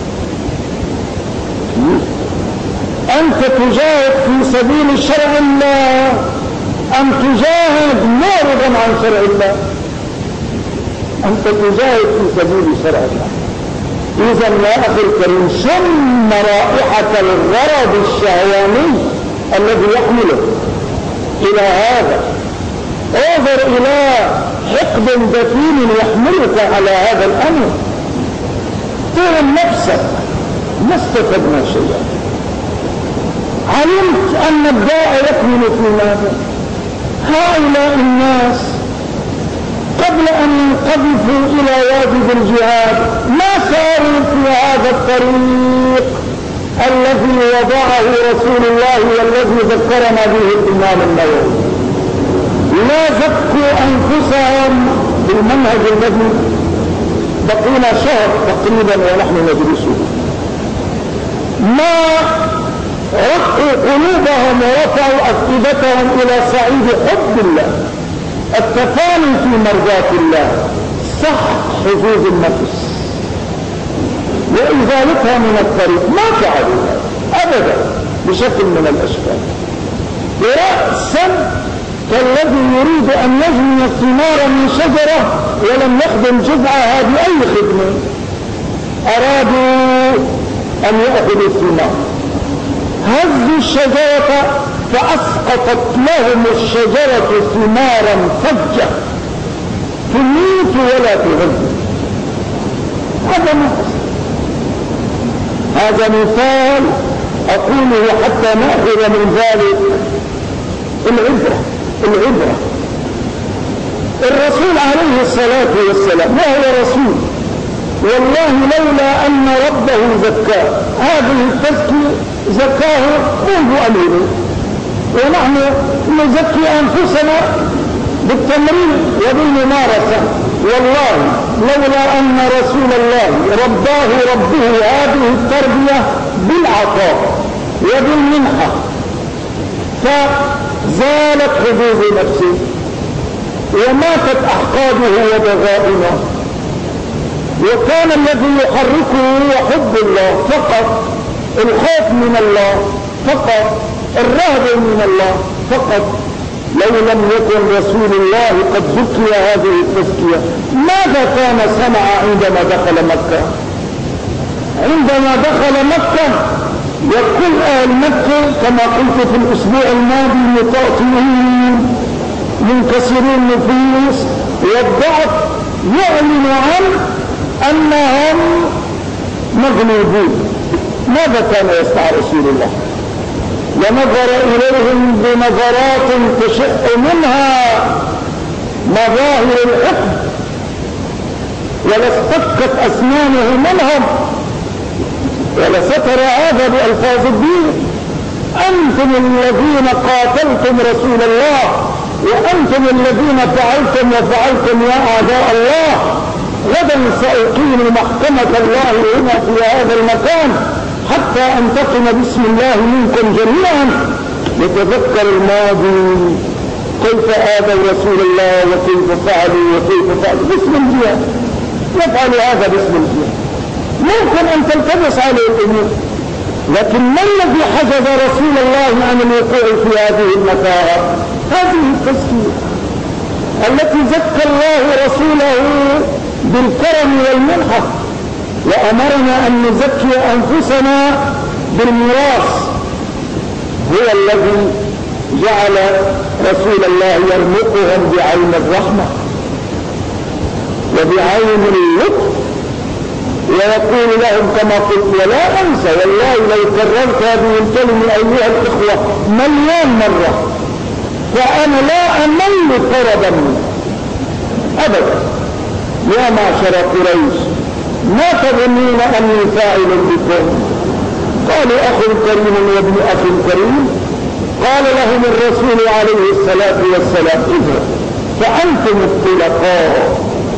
أنت تجاهد في سبيل الشرع الله أم تجاهد معرضا عن شرع الله؟ أنت تجاهد في سبيل شرع الله. إذا يا أخي الكريم شم رائحة الغرض الشهواني الذي يحمله إلى هذا. انظر إلى حقد دفين يحملك على هذا الأمر. تهم نفسك ما استفدنا شيئا. علمت أن الداء يكمن في ماذا؟ هؤلاء الناس قبل أن ينقذفوا إلى واجب الجهاد ما ساروا في هذا الطريق الذي وضعه رسول الله والذي ذكرنا به الإمام النووي. لا زكوا أنفسهم بالمنهج الذي بقينا شهر تقريبا ونحن ندرسه. ما رقوا قلوبهم ورفعوا أفئدتهم إلى صعيد حب الله، التفاني في مرضاة الله، سحق حظوظ النفس وإزالتها من الطريق. ما فعلوا أبدا بشكل من الأشكال. ورأسا كالذي يريد أن يجني الثمار من شجرة ولم يخدم جذعها بأي خدمة، أرادوا أن يأخذوا الثمار، هزوا الشجرة فأسقطت لهم الشجرة ثمارا فجة تميت ولا تغذي. هذا ما حصل. هذا مثال أقوله حتى نأخذ من ذلك العبرة. الرسول عليه الصلاة والسلام وهو رسول والله لولا أن ربه زكاه، هذه التزكية زكاه منذ أمره، ونحن نزكي أنفسنا بالتمرين وبالممارسة. والله لولا أن رسول الله رباه ربه هذه التربية بالعطاء وبالمنحة فزالت حدود نفسه وماتت أحقاده وبغائنا، وكان الذي يحركه هو حب الله فقط، الخوف من الله فقط، الرهبة من الله فقط. لو لم يكن رسول الله قد زكي هذه التزكية ماذا كان صنع عندما دخل مكة؟ عندما دخل مكة وكل أهل مكة كما قلت في الأسبوع الماضي متأطئين منكسرين النفوس والضعف يعلن عن أنهم مغلوبون. ماذا كان يصنع رسول الله؟ ونظر إليهم بنظرات تشع منها مظاهر الحقد ولاستفكت أسنانه منهم ولستر هذا بألفاظ الدين. أنتم الذين قاتلتم رسول الله وأنتم الذين فعلتم وفعلتم يا أعداء الله. غدا سأقيم محكمة الله هنا في هذا المكان حتى أنتقم باسم الله منكم جميعا. يتذكر الماضي كيف آذوا رسول الله وكيف فعلوا باسم الجهاد. يفعل هذا باسم الجهاد. ممكن أن تلتبس عليه الأمور، لكن ما الذي حجز رسول الله عن الوقوع في هذه المتاهة؟ هذه التزكية التي زكى الله رسوله بالكرم والمنحة، وأمرنا أن نزكي أنفسنا بالميراث. هو الذي جعل رسول الله يرمقهم بعين الرحمة وبعين اللطف ويقول لهم كما قلت ولا أنسى والله لو كررت هذه الكلمة أيها الإخوة مليون مرة فأنا لا أمل طردا منه أبدا. يا معشر قريش ما تظنون أني فاعل بكم؟ قالوا أخ كريم وابن أخ كريم. قال لهم الرسول عليه الصلاة والسلام اذهبوا فأنتم الطلقاء.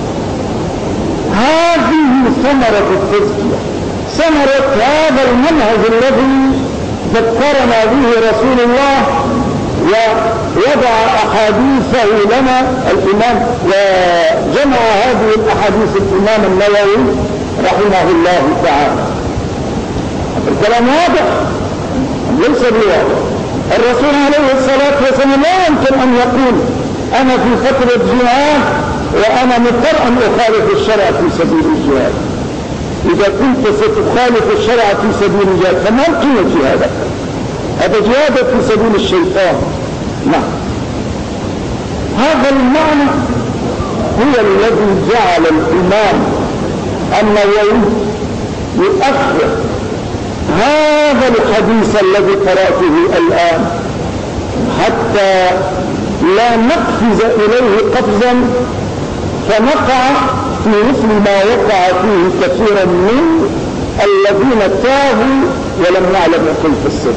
هذه ثمرة التزكية، ثمرة هذا المنهج الذي ذكرنا به رسول الله ووضع أحاديثه لنا الإمام وجمع هذه الأحاديث الإمام النووي رحمه الله تعالى. الكلام واضح ليس بواضح. الرسول عليه الصلاة والسلام لا يمكن أن يقول أنا في فترة جهاد وأنا مضطر أن أخالف الشرع في سبيل الجهاد. إذا كنت ستخالف الشرع في سبيل الجهاد فما القيمة جهادك؟ هذا جهاد في سبيل الشيطان. نعم، هذا المعنى هو الذي جعل الإمام النووي يؤخر هذا الحديث الذي قرأته الآن حتى لا نقفز إليه قفزا فنقع في مثل ما وقع فيه كثيرا من الذين تاهوا ولم يعلموا كيف السر.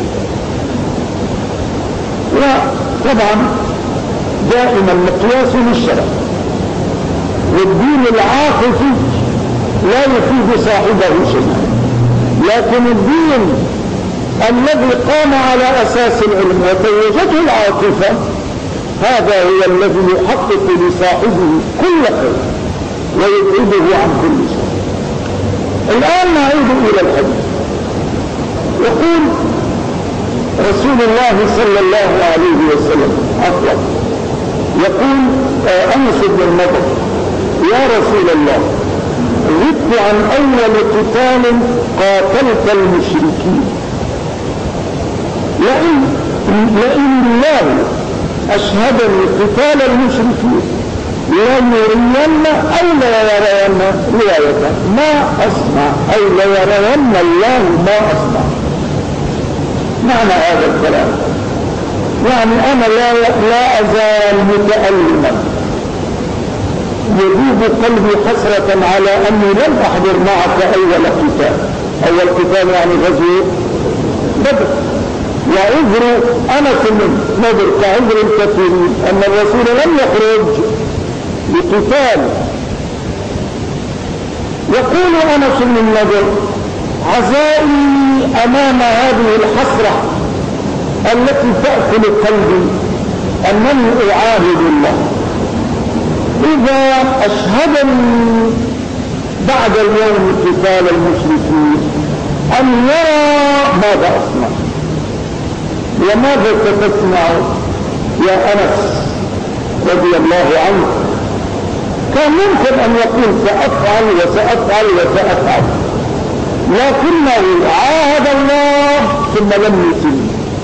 وطبعا دائما مقياس الشرع والدين العاطفي لا يفيد صاحبه شيئا، لكن الدين الذي قام على أساس العلم وتوجته العاطفة هذا هو الذي يحقق لصاحبه كل خير ويبعده عن كل شيء. الآن نعود إلى الحديث. يقول رسول الله صلى الله عليه وسلم يقول أنس بن النضر: يا رسول الله، غبت عن أول قتال قاتلت المشركين، لئن الله أشهدني قتال المشركين ليرين أو لا يرين رواية ما أسمع، أي لا يرين الله ما أسمع. معنى هذا الكلام يعني أنا لا أزال متألما، يذوب قلبي حسرة على أني لم أحضر معك أول قتال. أول قتال يعني غزوة بدر، وعذر أنس بن النضر كعذر الكثيرين أن الرسول لم يخرج بقتال. يقول أنس بن النضر: عزائي أمام هذه الحسرة التي تأكل قلبي أنني أعاهد الله إذا أشهدني بعد اليوم قتال المشركين أن يرى ماذا أصنع. وماذا ستصنع يا أنس رضي الله عنه؟ كان ممكن أن يقول سأفعل وسأفعل وسأفعل، لكنه عاهد الله ثم لم يتم،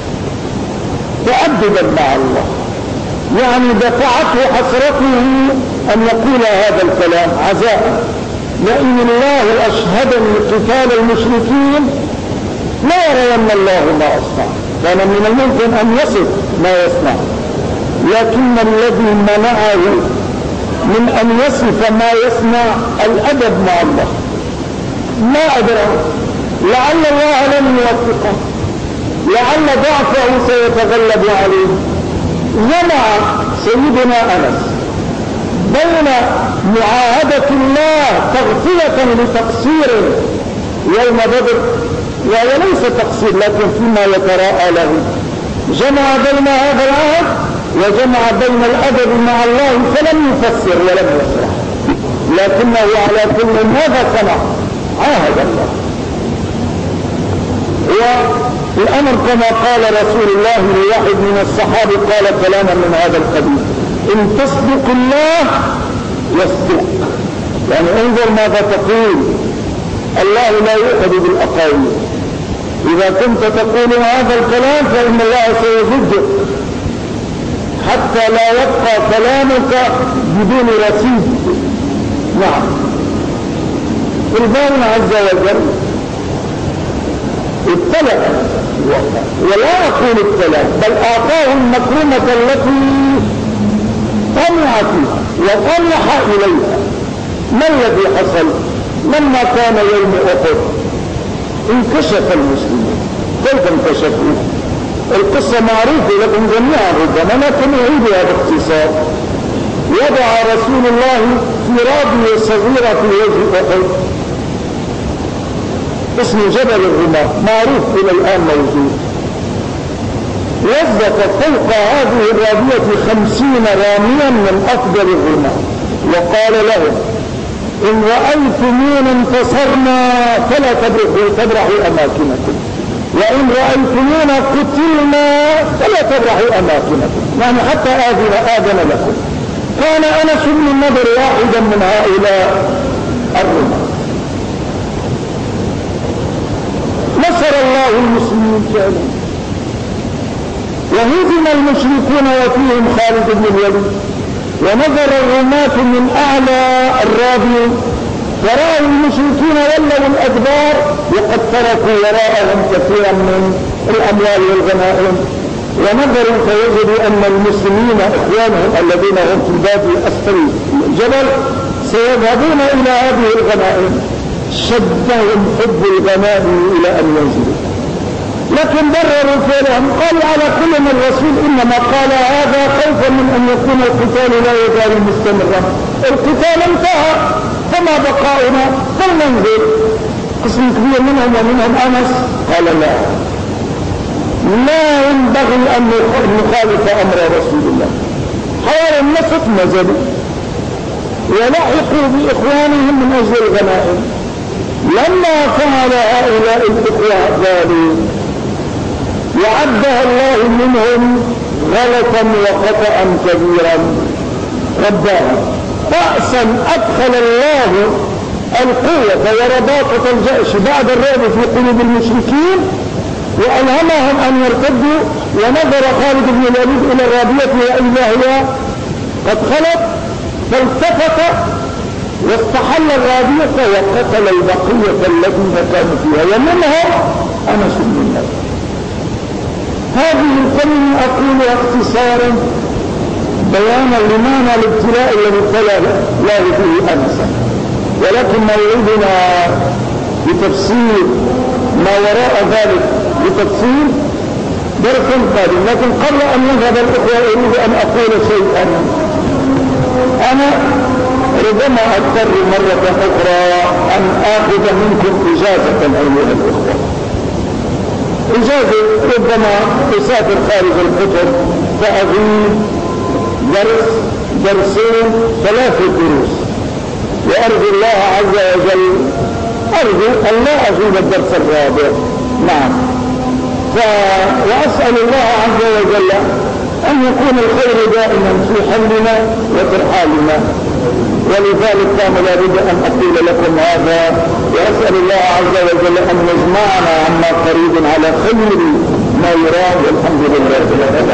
تأدبا مع الله، يعني دفعته حسرته أن يقول هذا الكلام عزاء: لئن الله أشهدني قتال المشركين لا يرين الله ما أصنع. كان من الممكن أن يصف ما يصنع، لكن الذي منعه من أن يصف ما يصنع الأدب مع الله. ما أدرى، لعل الله لم يوفقه، لعل ضعفه سيتغلب عليه. جمع سيدنا أنس بين معاهدة الله تغفلة لتقصيره يوم بدر، وليس تقصير لكن فيما يتراءى له، جمع بين هذا العهد وجمع بين الأدب مع الله، فلم يفسر ولم يشرح، لكنه على كل ماذا صنع؟ عاهد الله. والأمر كما قال رسول الله لواحد من الصحابة قال كلاما من هذا القبيل: إن تصدق الله يصدق، يعني انظر ماذا تقول، الله لا يؤخذ بالأقاويل. إذا كنت تقول هذا الكلام فإن الله سيزجك حتى لا يبقى كلامك بدون رصيد. نعم، الباري عز وجل ابتلى، ولا أقول ابتلى، بل أعطاه المكرمة التي طمع فيها وطمح إليها. ما الذي حصل؟ لما كان يوم أحد انكشف المسلمين. كيف انكشفوا؟ القصة معروفة لكم جميعا ربما، لكن أعيدها باختصار. وضع رسول الله في رابية صغيرة في وجه أحد اسم جبل الرماة، معروف إلى الآن موجود. وظف فوق هذه الرابية 50 راميا من أفضل الرماة، وقال لهم: إن رأيتمون انتصرنا فلا تبرحوا أماكنكم، وإن رأيتمونا قتلنا فلا تبرحوا أماكنكم، يعني حتى آذن لكم. كان أنس بن النضر واحدا من هؤلاء الرماة. نصر الله المسلمين فعلا، وهزم المشركون وفيهم خالد بن الوليد، ونظر الرماة من أعلى الرابية فرأوا المشركين ولوا الأدبار وقد تركوا وراءهم كثيرا من الأموال والغنائم، ونظروا فوجدوا أن المسلمين إخوانهم الذين هم في البادية أسفل الجبل سيذهبون إلى هذه الغنائم، شدهم حب الغنائم إلى أن ينزلوا، لكن برروا فعلهم. قالوا على كل من الرسول إنما قال هذا خوفا من أن يكون القتال لا يزال مستمرا، القتال انتهى فما بقاؤنا فلننزل. قسم كبير منهم ومنهم أنس قال لا ينبغي أن نخالف أمر رسول الله. حوالي النصف نزلوا ولحقوا بإخوانهم من أجل الغنائم. لما فعل هؤلاء الإخوة ذلك وعدها الله منهم غلطا وخطأ كبيرا رباها، رأسا أدخل الله القوة ورباطة الجيش بعد الرعب في قلوب المشركين وألهمهم أن يرتدوا. ونظر خالد بن الوليد إلى الرابية وإذا هي قد خلت، فالتفت واستحل الرابية وقتل البقية الذين كانوا فيها ومنهم أنس بن مالك. هذه الكلمة أقولها اختصارا بيانا لمعنى الابتلاء الذي ابتلى الله فيه أنسا، ولكن موعدنا بتفسير ما وراء ذلك بتفسير درس قادم. لكن قبل أن يذهب الإخوة أريد أن أقول شيئا. أنا ربما أضطر مرة أخرى أن آخذ منكم إجازة أيها الإخوة، إجازة ربما أسافر خارج القطر فأغيب درس درسين 3 دروس، وأرجو الله عز وجل أرجو أن لا أغيب الدرس الرابع. نعم، وأسأل الله عز وجل أن يكون الخير دائما في حلنا وترحالنا، ولذلك كان لابد أن أقول لكم هذا، وأسأل الله عز وجل أن يجمعنا عما قريب على خير ما يرام، والحمد لله.